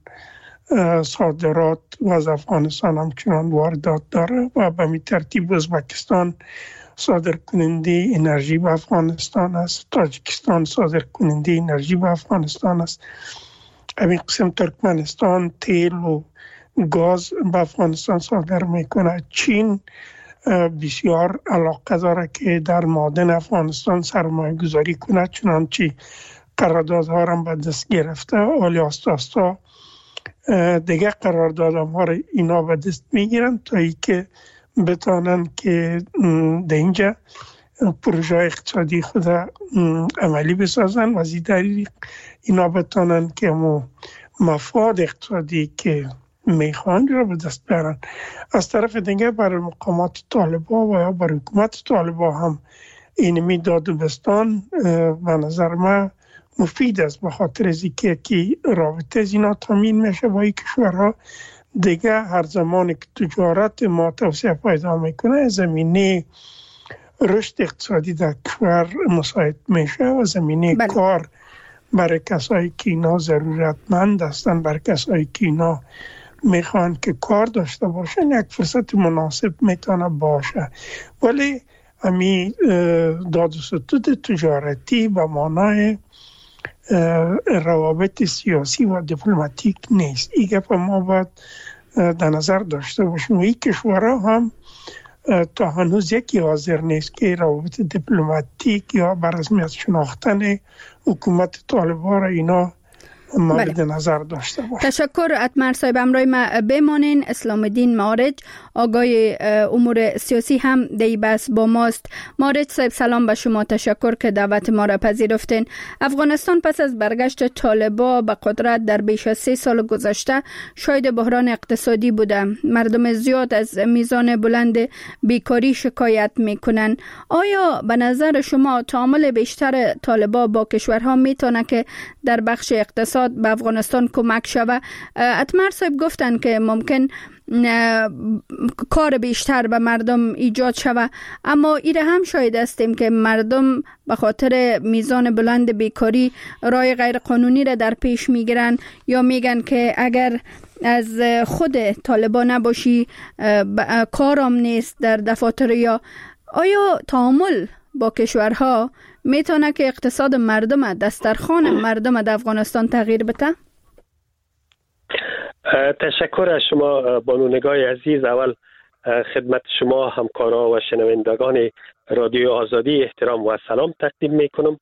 صادرات و از افغانستان همچنان واردات داره و به می ترتیب ازبکستان صادر کننده انرژی به افغانستان است، تاجیکستان صادر کننده انرژی به افغانستان است، همین قسم ترکمنستان تیل و گاز به افغانستان صادر میکنه. چین بسیار علاقه داره که در معادن افغانستان سرمایه گذاری کنه، چنانچه قراردادها را به دست گرفته، ولی آستا آستا دیگه قراردادها را اینا به دست میگیرن تا ای که بتانن که در اینجا پروژه اقتصادی خود عملی بسازن و زی طریق اینا بتانن که مو مفاد اقتصادی که میخوان را به دست بیارن. از طرف دیگه برای مقامات طالبان و یا برای حکومت طالبان هم اینمی داد و بستان به نظر من مفید است، به خاطر از اینکه که رابطه از اینا تامین میشه با این کشورها. دیگه هر زمان که تجارت ما توسعه پیدا میکنه، زمینه رشد اقتصادی در کشور مساعد میشه و زمینه بله. کار برای کسایی که اینا ضرورتمند هستن، برای کسایی که اینا میخوان که کار داشته باشن، یک فرصت مناسب میتونه باشه. ولی همین داد و ستد تجارتی به معنای روابط سیاسی و دیپلماتیک نیست. این گپ ما باید در نظر داشته باشیم. این کشورها هم تا هنوز یکی حاضر نیست که روابط دیپلماتیک یا بر رسمیت شناختن حکومت طالبان را اینا مورد بله. نظر داشته باشه. تشکر اتمر صاحب. امروی ما بمانین. اسلام الدین معارج، آگاه امور سیاسی هم دی بس با ماست. معارج صاحب سلام به شما، تشکر که دعوت ما را پذیرفتین. افغانستان پس از برگشت طالبان به قدرت در بیش از سه سال گذشته شاید بحران اقتصادی بوده. مردم زیاد از میزان بلند بیکاری شکایت میکنن. آیا به نظر شما تعامل بیشتر طالبان با کشورها میتونه که در بخش اقتصاد به افغانستان کمک شوه؟ اتمر صاحب گفتن که ممکن کار بیشتر به مردم ایجاد شوه، اما ایره هم شاید هستیم که مردم به خاطر میزان بلند بیکاری رای غیر قانونی را در پیش میگیرن یا میگن که اگر از خود طالبان نباشی کارم نیست در دفاتر. یا آیا تعامل با کشورها میتونه که اقتصاد مردم، دسترخوان مردم در افغانستان تغییر بده؟ تشکر از شما بانو نگاه عزیز. اول خدمت شما همکارا و شنوندگان رادیو آزادی احترام و سلام تقدیم میکنم.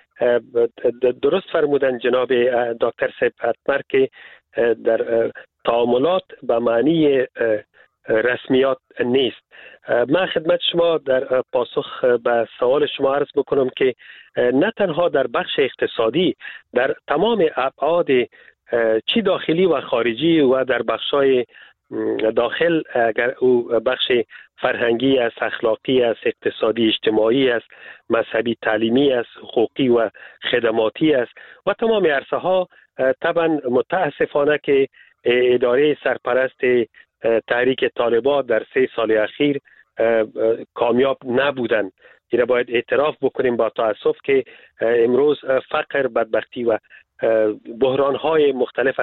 درست فرمودن جناب دکتر صاحب اتمر که در تعاملات به معنی رسمیات نیست. من خدمت شما در پاسخ به سوال شما عرض بکنم که نه تنها در بخش اقتصادی، در تمام ابعاد چی داخلی و خارجی و در بخشای داخل، اگر او بخش فرهنگی است، اخلاقی است، اقتصادی اجتماعی است، مذهبی تعلیمی است، حقوقی و خدماتی است و تمام عرصه ها، طبعا متاسفانه که اداره سرپرست تحریک طالبان در سه سال اخیر کامیاب نبودن. این باید اعتراف بکنیم با تاسف که امروز فقر، بدبختی و بحران‌های مختلف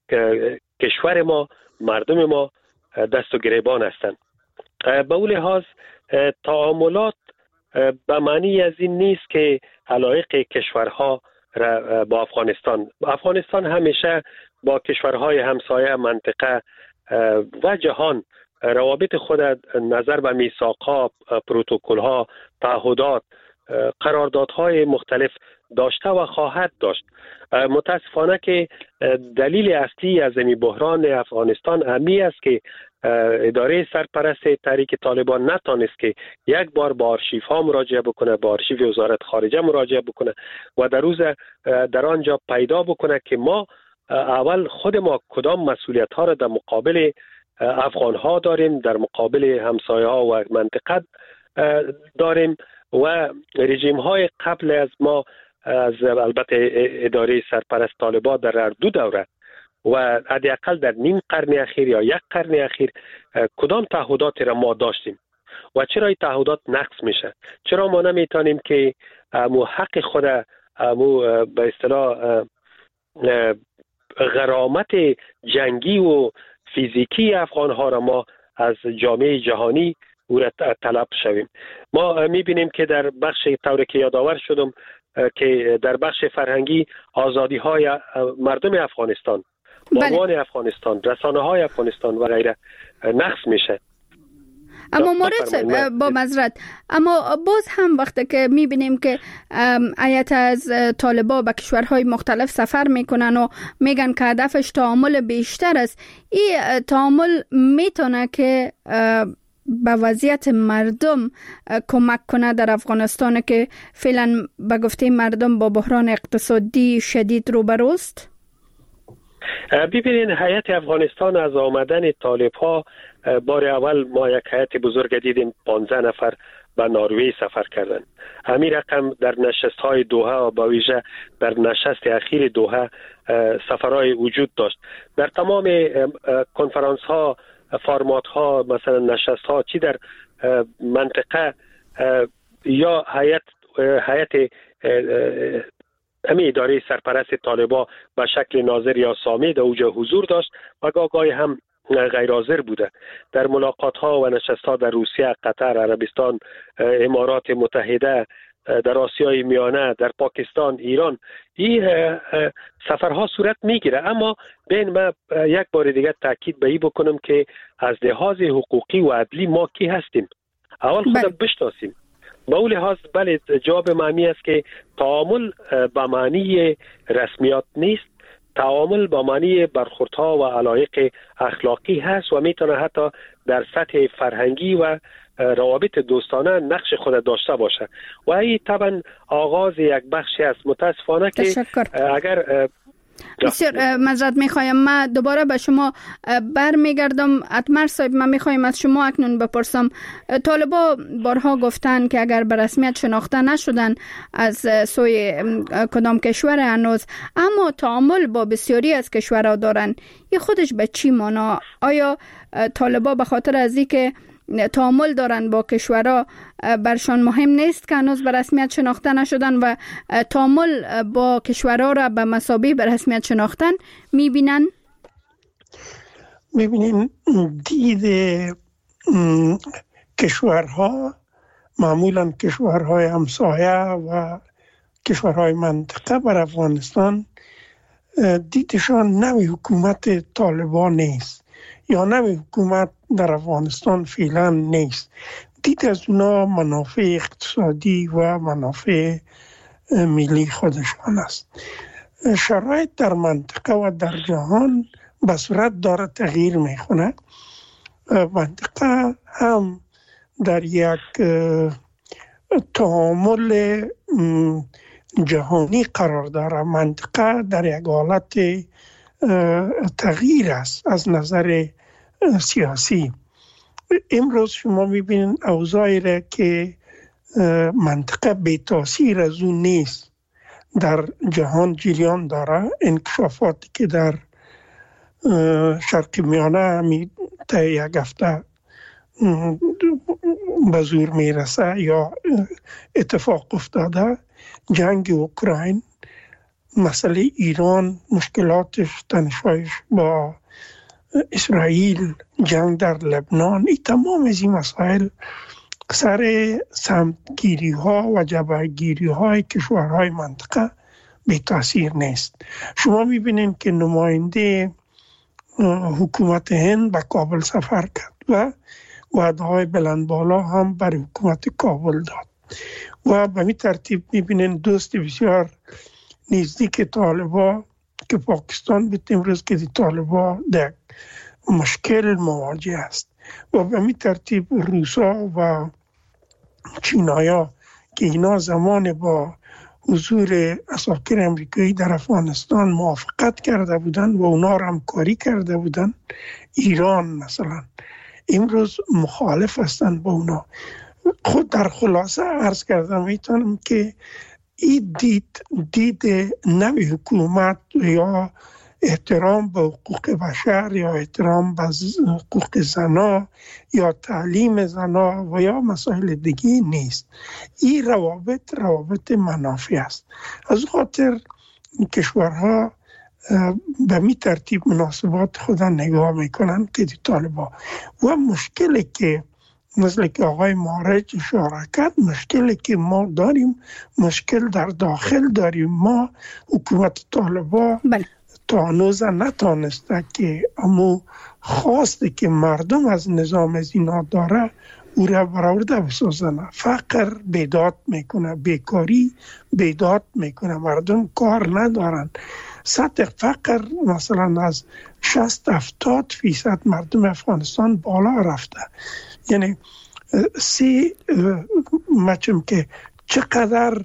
کشور ما، مردم ما دست و گریبان هستند. به اون لحاظ تعاملات به معنی از این نیست که علایق کشورها را با افغانستان افغانستان همیشه با کشورهای همسایه منطقه و جهان روابط خود نظر به میثاق‌ها، پروتکل‌ها، تعهدات، قراردادهای مختلف داشته و خواهد داشت. متاسفانه که دلیل اصلی از این بحران افغانستان همی است که اداره سرپرست تحریک طالبان نتانست که یک بار با آرشیف ها مراجعه بکنه، با آرشیف وزارت خارجه مراجعه بکنه و در روز در آنجا پیدا بکنه که ما اول خود ما کدام مسئولیت ها را در مقابل افغان ها داریم، در مقابل همسایه ها و منطقه داریم و رژیم های قبل از ما، از البته اداره سرپرست طالبان در هر دو دوره و حداقل در نیم قرن اخیر یا یک قرن اخیر کدام تعهدات را ما داشتیم و چرا این تعهدات نقض میشه؟ چرا ما نمیتونیم که مو حق خود، مو به اصطلاح غرامت جنگی و فیزیکی افغان ها را ما از جامعه جهانی او را طلب شویم؟ ما میبینیم که در بخش طوری که یادآور شدم که در بخش فرهنگی آزادی های مردم افغانستان، بانوان افغانستان، رسانه های افغانستان و غیره نقض میشه. اما مورد با معذرت، اما باز هم وقتی که میبینیم که هیئت از طالبان به کشورهای مختلف سفر میکنن و میگن که هدفش تعامل بیشتر است، این تعامل میتونه که به وضعیت مردم کمک کنه در افغانستان که فعلا به گفته مردم با بحران اقتصادی شدید روبروست؟ ببینید، هیئت افغانستان از آمدن طالب ها بار اول ما یک هیئت بزرگ دیدیم، پانزده نفر به نروژ سفر کردند. همین رقم در نشست های دوحه و با ویژه در نشست اخیر دوحه سفرهای وجود داشت. در تمام کنفرانس ها، فرمات ها، مثلا نشست ها، چی در منطقه یا هیئت هیئت امی اداره سرپرست طالبان به شکل ناظر یا سامی در اوجه حضور داشت و گاهی هم غیر حاضر بوده. در ملاقات ها و نشست ها در روسیه، قطر، عربستان، امارات متحده، در آسیای میانه، در پاکستان، ایران، این سفرها صورت میگیره. اما بین ما یک بار دیگه تاکید به این بکنم که از لحاظ حقوقی و عدلی ما کی هستیم؟ اول خودم بشناسیم. با اون لحاظ بله، جواب معنی است که تعامل به معنی رسمیات نیست، تعامل با معنی برخوردها و علایق اخلاقی هست و میتونه حتی در سطح فرهنگی و روابط دوستانه نقش خود داشته باشه و این طبعا آغاز یک بخشی است. متاسفانه که اگر بسیار معذرت میخوایم، من دوباره به شما بر میگردم. اتمر صاحب، من میخوایم از شما اکنون بپرسم، طالبا بارها گفتن که اگر به رسمیت شناخته نشدن از سوی کدام کشور هنوز، اما تعامل با بسیاری از کشورها دارن، این خودش به چی معنا؟ آیا طالبا به خاطر از اینکه تعامل دارن با کشورها برشان مهم نیست که هنوز به رسمیت شناخته نشدن و تعامل با کشورها را به مثابه به رسمیت شناختن میبینن؟ میبینین دید کشورها، معمولا کشورهای همسایه و کشورهای منطقه بر افغانستان، دیدشان نوی حکومت طالبان نیست یا نوی حکومت در افغانستان فعلا نیست. دید از اونا منافع اقتصادی و منافع ملی خودشان است. شرایط در منطقه و در جهان به صورت داره تغییر میکنه. منطقه هم در یک تعامل جهانی قرار داره. منطقه در یک حالت تغییر است از نظر سیاسی. امروز شما میبینید اوضاعی را که منطقه بی تاثیر از اون نیست در جهان جریان داره. انکشافاتی که در شرق میانه همی تا یک هفته به زور میرسه یا اتفاق افتاده، جنگ اوکراین، مسئله ایران، مشکلاتش، تنش‌هایش با اسرائیل، جنگ در لبنان، این تمام از این مسائل سر سمتگیری ها و جبهه‌گیری های کشورهای منطقه بی تاثیر نیست. شما میبینید که نماینده حکومت هند به کابل سفر کرد و وعده های بلند بالا هم برای حکومت کابل داد و به می ترتیب میبینید دوست بسیار نزدیک طالبا که پاکستان به امروز که طالبا در مشکل مواجه است و به می ترتیب روسا و چینایا که اینا زمان با حضور عساکر امریکایی در افغانستان موافقت کرده بودن و اونا را همکاری کرده بودن، ایران مثلا امروز مخالف هستند با اونا. خود در خلاصه عرض کردم میتونم که این دید دید نوی حکومت یا احترام به حقوق بشر یا احترام به حقوق زنا یا تعلیم زنا و یا مسائل دیگه نیست. این روابط روابط منافع است. از خاطر کشورها به می ترتیب مناسبات خدا نگاه میکنن که دی طالبا و مشکلی که مثل که آقای مارج اشاره کرد، مشکلی که ما داریم مشکل در داخل داریم. ما حکومت طالبا بله. تا هنوز نتانسته که امو خواسته که مردم از نظام از اینا داره او را برآورده بسازن. فقر بیداد میکنه، بیکاری بیداد میکنه، مردم کار ندارن. سطح فقر مثلا از شصت هفتاد فیصد مردم افغانستان بالا رفته. یعنی سی مچم که چقدر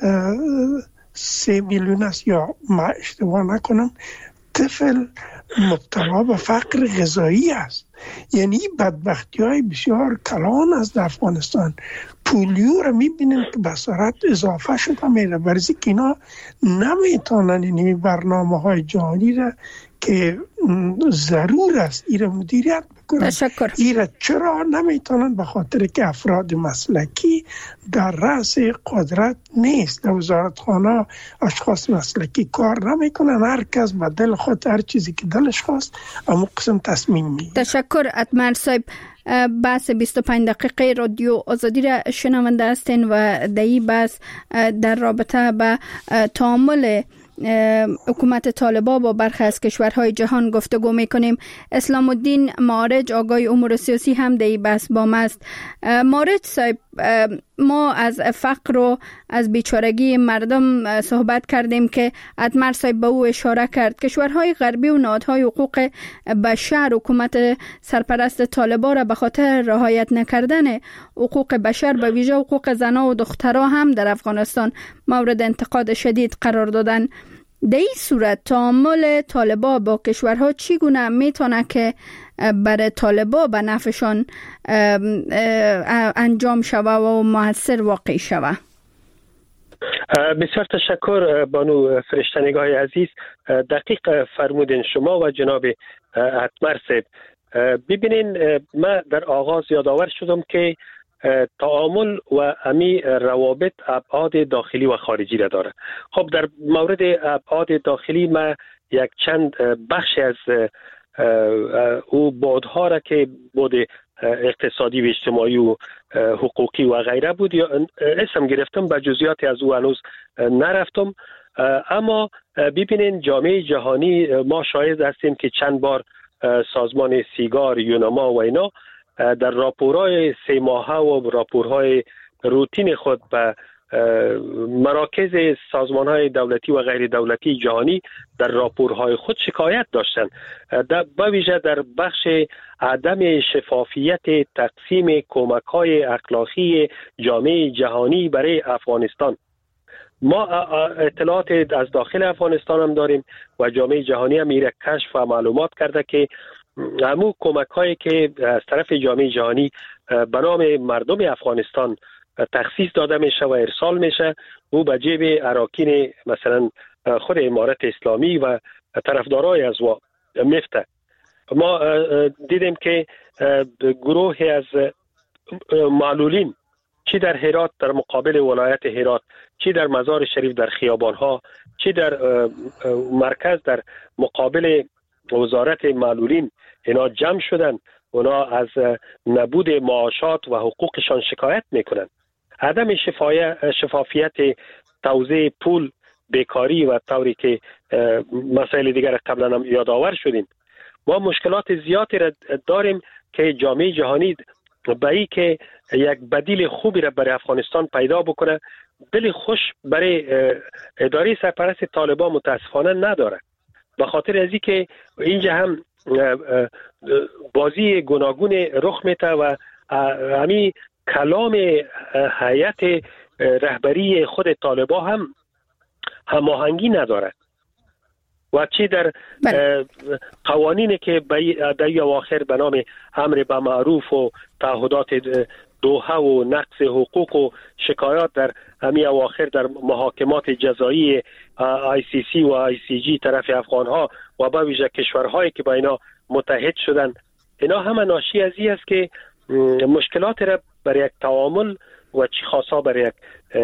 سه میلیون است یا ما اشتباه نکنم طفل مبتلا به فقر غذایی است. یعنی بدبختی های بسیار کلان است در افغانستان. پولیو را میبینیم که به سرعت اضافه شده میره، برای که اینا نمیتونن این برنامه های جهانی را که ضرور است این را مدیریت بکنن. تشکر. این را چرا نمیتونن؟ به خاطر که افراد مسلکی در رأس قدرت نیست. در وزارتخانه اشخاص مسلکی کار نمیکنن، هر کس به دل خود هر چیزی که دلش خواست اما قسم تصمیم میگیره. تشکر اتمر صاحب. بحث بیست و پنج دقیقه رادیو آزادی را شنونده هستین و در این بحث در رابطه به تعامل حکومت طالبان با برخی از کشورهای جهان گفتگو میکنیم. اسلام الدین معارج آگاه امور سیاسی هم در این بحث با ما است. معارج صاحب، ما از فقر و از بیچارگی مردم صحبت کردیم که اتمر صاحب به او اشاره کرد. کشورهای غربی و نهادهای حقوق بشر حکومت سرپرست طالبان را به خاطر رعایت نکردن حقوق بشر به ویژه حقوق زنان و دخترها هم در افغانستان مورد انتقاد شدید قرار دادن. در این صورت تعامل طالبان با کشورها چگونه میتونه که برای طالبان به نفعشان انجام شوه و موثر واقع شوه؟ بسیار تشکر بانو فرشتنگاه عزیز، دقیق فرمودین شما و جناب اتمر صاحب. ببینین، من در آغاز یادآور شدم که تعامل و امی روابط ابعاد داخلی و خارجی را داره. خب در مورد ابعاد داخلی ما یک چند بخش از او بعدها را که بعد اقتصادی و اجتماعی و حقوقی و غیره بود یا اسم گرفتم، به جزئیات از او هنوز نرفتم. اما ببینین جامعه جهانی ما شاهد هستیم که چند بار سازمان سیگار، یونما و اینا در راپورهای سه ماهه و راپورهای روتین خود به مراکز سازمانهای دولتی و غیر دولتی جهانی در راپورهای خود شکایت داشتند، به ویژه در بخش عدم شفافیت تقسیم کمک‌های اخلاقی جامعه جهانی برای افغانستان. ما اطلاعات از داخل افغانستان هم داریم و جامعه جهانی هم ایره کشف و معلومات کرده که همون کمک‌هایی که از طرف جامعه جهانی به نام مردم افغانستان تخصیص داده میشه و ارسال میشه، او به جیب اراکین مثلا خود امارت اسلامی و طرفدارای از وا میفته. ما دیدیم که گروهی از معلولین چی در هرات در مقابل ولایت هرات، چی در مزار شریف در خیابانها، چی در مرکز در مقابل وزارت معلولین اینا جمع شدن، اونا از نبود معاشات و حقوقشان شکایت میکنن. عدم شفافیت توزیع پول، بیکاری و طوری که مسائل دیگر قبلا هم یادآور شدیم. ما مشکلات زیادی را داریم که جامعه جهانی به ای که یک بدیل خوبی را برای افغانستان پیدا بکنه، دل خوش برای اداره سرپرست طالبان متاسفانه نداره. به خاطر ازی که اینجا هم بازی گوناگون رخ میته و همین کلام هیئت رهبری خود طالبان هم هماهنگی نداره و چی در قوانینی که در اواخر به نام امر به معروف و تعهدات دوحه و نقض حقوق و شکایات در همین اواخر در محاکمات جزایی آی سی سی و آی سی جی طرف افغانها و به ویژه کشورهایی که با اینا متحد شدن، اینا همه ناشی از این است که مشکلات را برای یک تعامل و چی خاصا برای یک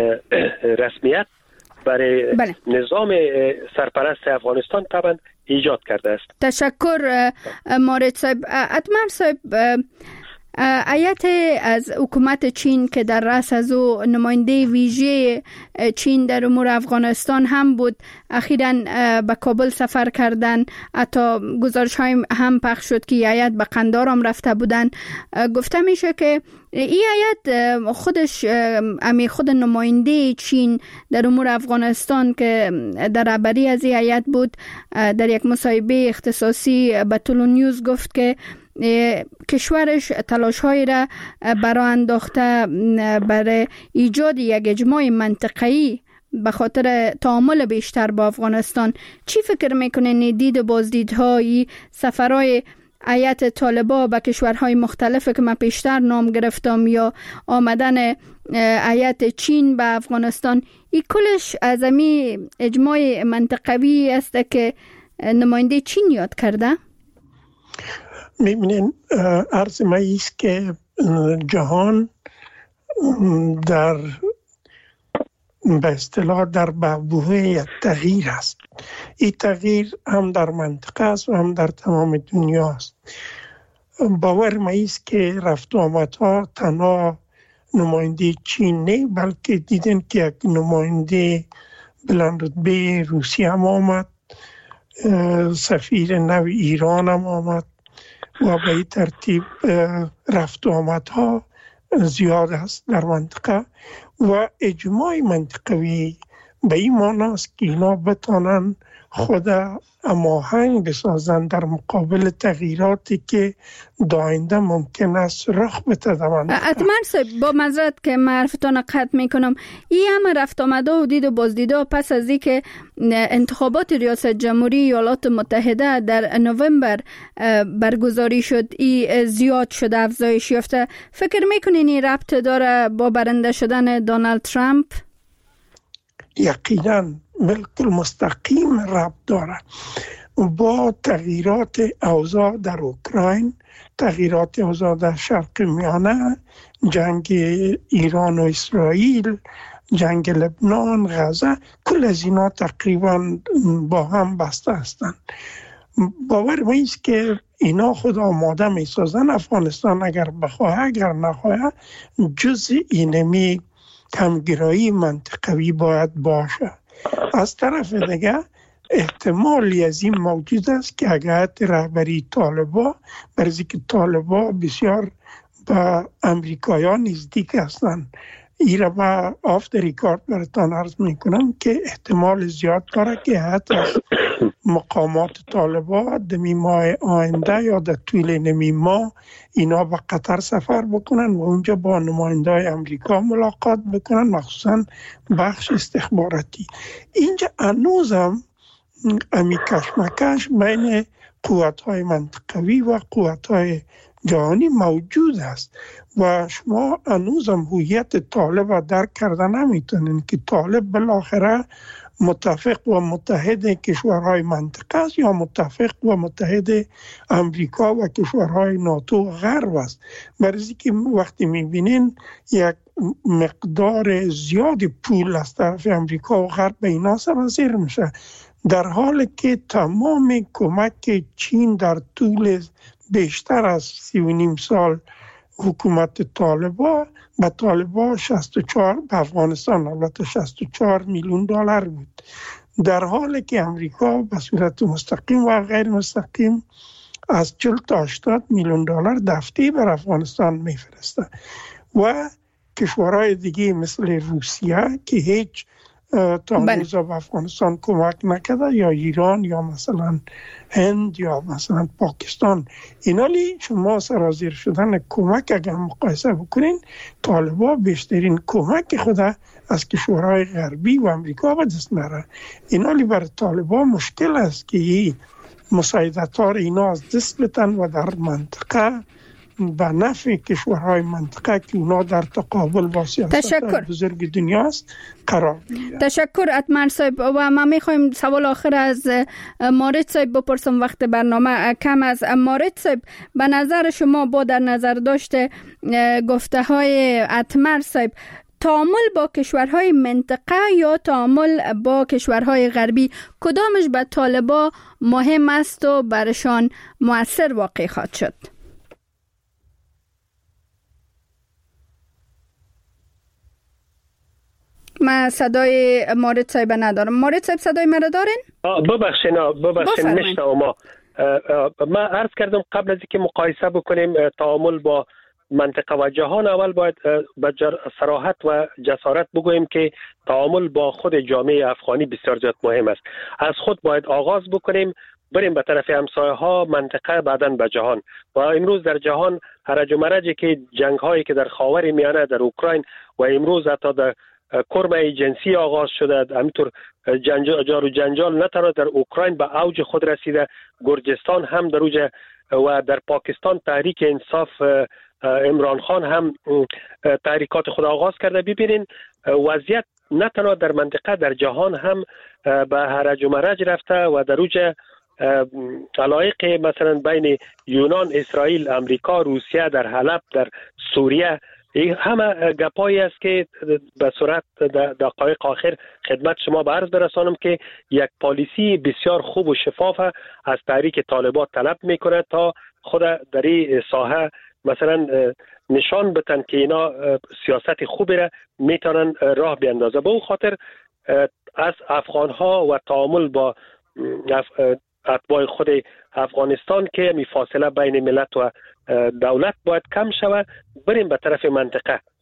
رسمیت برای بله. نظام سرپرست افغانستان طبعا ایجاد کرده است. تشکر مارد صاحب. اتمر صاحب، هیئت از حکومت چین که در رأس از او نماینده ویژه چین در امور افغانستان هم بود، اخیراً به کابل سفر کردن. حتی گزارش های هم پخش شد که هیئت به قندار هم رفته بودن. گفته میشه که این هیئت خودش امی خود نماینده چین در امور افغانستان که در رهبری از این هیئت بود، در یک مصاحبه اختصاصی به تولو نیوز گفت که کشورش تلاش‌هایی را برای انداخته برای ایجاد یک اجماع منطقه‌ای به خاطر تعامل بیشتر با افغانستان. چی فکر میکنین دید بازدیدهای سفرهای هیئت طالبان به کشورهای مختلف که من پیشتر نام گرفتم یا آمدن هیئت چین به افغانستان، این کلش از امی اجماع منطقوی است که نماینده چین یاد کرده؟ میبینین عرض ما ایست که جهان در به اصطلاح در بعبوه یک تغییر است. این تغییر هم در منطقه است و هم در تمام دنیا است. باور ما ایست که رفت و آمدها تنها نماینده چین نه، بلکه دیدن که یک نماینده بلند رتبه روسیه هم آمد، سفیر نو ایران هم آمد و به این ترتیب رفت و آمدها زیاد است در منطقه و اجماع منطقوی به این معنی است که اینا بتانن خود هماهنگ بسازند در مقابل تغییراتی که داینده ممکن است رخ بده در منطقه. اتمر صاحب با معذرت که معرفتان قطع میکنم، این همه رفت آمده و دید و بازدیده پس از این که انتخابات ریاست جمهوری ایالات متحده در نوامبر برگزاری شد، این زیاد شده، افزایش یافته، فکر میکنین این ربط داره با برنده شدن دونالد ترامپ؟ یقینا بالکل مستقیم ربط داره با تغییرات اوضاع در اوکراین، تغییرات اوضاع در شرق میانه، جنگ ایران و اسرائیل، جنگ لبنان، غزه، کل از اینا تقریبا با هم بسته هستند. باور میست که اینا خود آماده میسازن افغانستان اگر بخواه اگر نخواه جز اینمی همگرایی منطقوی باید باشه. از طرف دیگه احتمالی از این موجود است که اگر رهبری طالبا، برای که طالبا بسیار به امریکایان نزدیک هستند، این را با آف در ریکارد براتان عرض میکنم که احتمال زیاد داره که حتی مقامات طالبا دمی ماه آینده یا در طول نمی ماه اینا به قطر سفر بکنن و اونجا با نماینده های امریکا ملاقات بکنن، مخصوصا بخش استخباراتی. اینجا هنوزم امی کشمکش بین قوت های منطقوی و قوت های جهانی موجود است و شما هنوزم هویت طالب را درک کرده نمیتونین که طالب بالاخره متفق و متحد کشورهای منطقه است یا متفق و متحد امریکا و کشورهای ناتو و غرب است. برای که وقتی میبینین یک مقدار زیادی پول از طرف امریکا و غرب به اینا سرازیر میشه، در حالی که تمام کمک چین در طول بیشتر از سی و نیم سال حکومت طالبا به طالبا شصت و چهار، به افغانستان البته شصت و چهار میلیون دلار بود، در حالی که امریکا به صورت مستقیم و غیر مستقیم از چهل تا هشتاد میلیون دلار دفعی بر افغانستان میفرسته و کشورهای دیگه مثل روسیه که هیچ تا امروز به افغانستان کمک نکرده، یا ایران یا مثلا هند یا مثلا پاکستان، اینالی شما سرازیر شدن کمک اگر مقایسه بکنین، طالبا بیشترین کمک خود از کشورهای غربی و امریکا به دست میاره. اینالی برای طالبا مشکل است که این مساعدت ها اینا از دست بتن و در منطقه به نفع کشورهای منطقه که اونا در تقابل با سیاست بزرگ دنیاست قرار میگیرن. تشکر اتمر صاحب. و ما میخوایم سوال آخر از مارد صاحب بپرسم، وقت برنامه کم از مارد صاحب. به نظر شما با در نظر داشته گفته های اتمر صاحب، تعامل با کشورهای منطقه یا تعامل با کشورهای غربی کدامش به طالبا مهم است و برشان مؤثر واقع خواهد شد؟ من صدای مارد صاحب ندارم. مارد صاحب صدای مرا دارین؟ ببخشین ببخشین نشتم. ما ما عرض کردم قبل از اینکه مقایسه بکنیم تعامل با منطقه و جهان، اول باید به صراحت و جسارت بگوییم که تعامل با خود جامعه افغانی بسیار زیاد مهم است. از خود باید آغاز بکنیم، بریم به طرف همسایه ها، منطقه، بعداً به جهان. و امروز در جهان هرج و مرجی که جنگ هایی که در خاور میانه، در اوکراین و امروز حتی در کرمه جنسی آغاز شده، همینطور جنجال جار و جنجال نه تنها در اوکراین به اوج خود رسیده، گرجستان هم در اوج و در پاکستان تحریک انصاف عمران خان هم تحریکات خود آغاز کرده. ببینین وضعیت نه تنها در منطقه، در جهان هم به هرج و مرج رفته و در اوج علایق مثلا بین یونان، اسرائیل، امریکا، روسیه، در حلب، در سوریه، این همه گپایی است که به صورت دقایق آخر خدمت شما به عرض برسانم که یک پالیسی بسیار خوب و شفاف از تحریک طالبان طلب میکنه تا خود در این ساحه مثلا نشان بتن که اینا سیاست خوبی را میتونن راه بیندازه. به اون خاطر از افغان ها و تعامل با اتباع خود افغانستان که می فاصله بین ملت و دولت باید کم شود، بریم به طرف منطقه.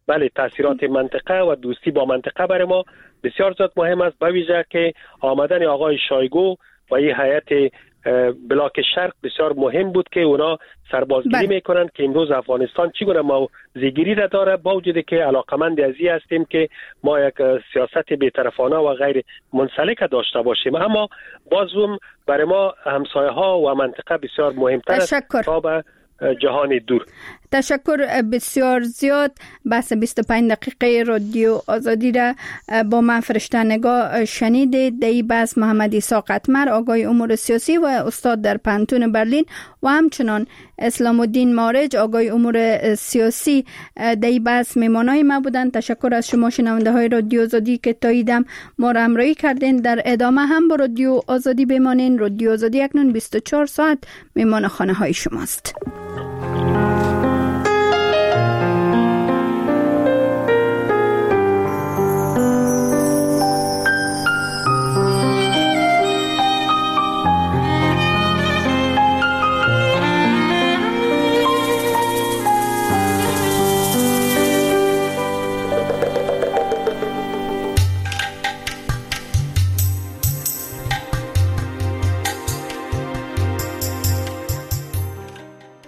بله تاثیرات منطقه و دوستی با منطقه برای ما بسیار زیاد مهم است، به ویژه که آمدن آقای شایگو و این هیئت بلاک شرق بسیار مهم بود که اونا سربازگیری میکنن که امروز افغانستان چگونه موضع‌گیری را داره، با وجود که علاقمند از این هستیم که ما یک سیاست بی‌طرفانه و غیر منسلک داشته باشیم، اما باز هم برای ما همسایه ها و منطقه بسیار مهمتر است تا به جهان دور. تشکر بسیار زیاد. بحث بیست و پنج دقیقه رادیو آزادی را با من فرشته نگاه شنیدید. در این بحث محمد عیسی قطمر آگای امور سیاسی و استاد در پانتون برلین و همچنان اسلام الدین مارج آگای امور سیاسی در این بحث میمانای ما بودند. تشکر از شما شنونده های رادیو آزادی که تا ایدم ما را همراهی کردین. در ادامه هم با رادیو آزادی بمانین. رادیو آزادی اکنون بیست و چهار ساعت میمان خانه های شماست.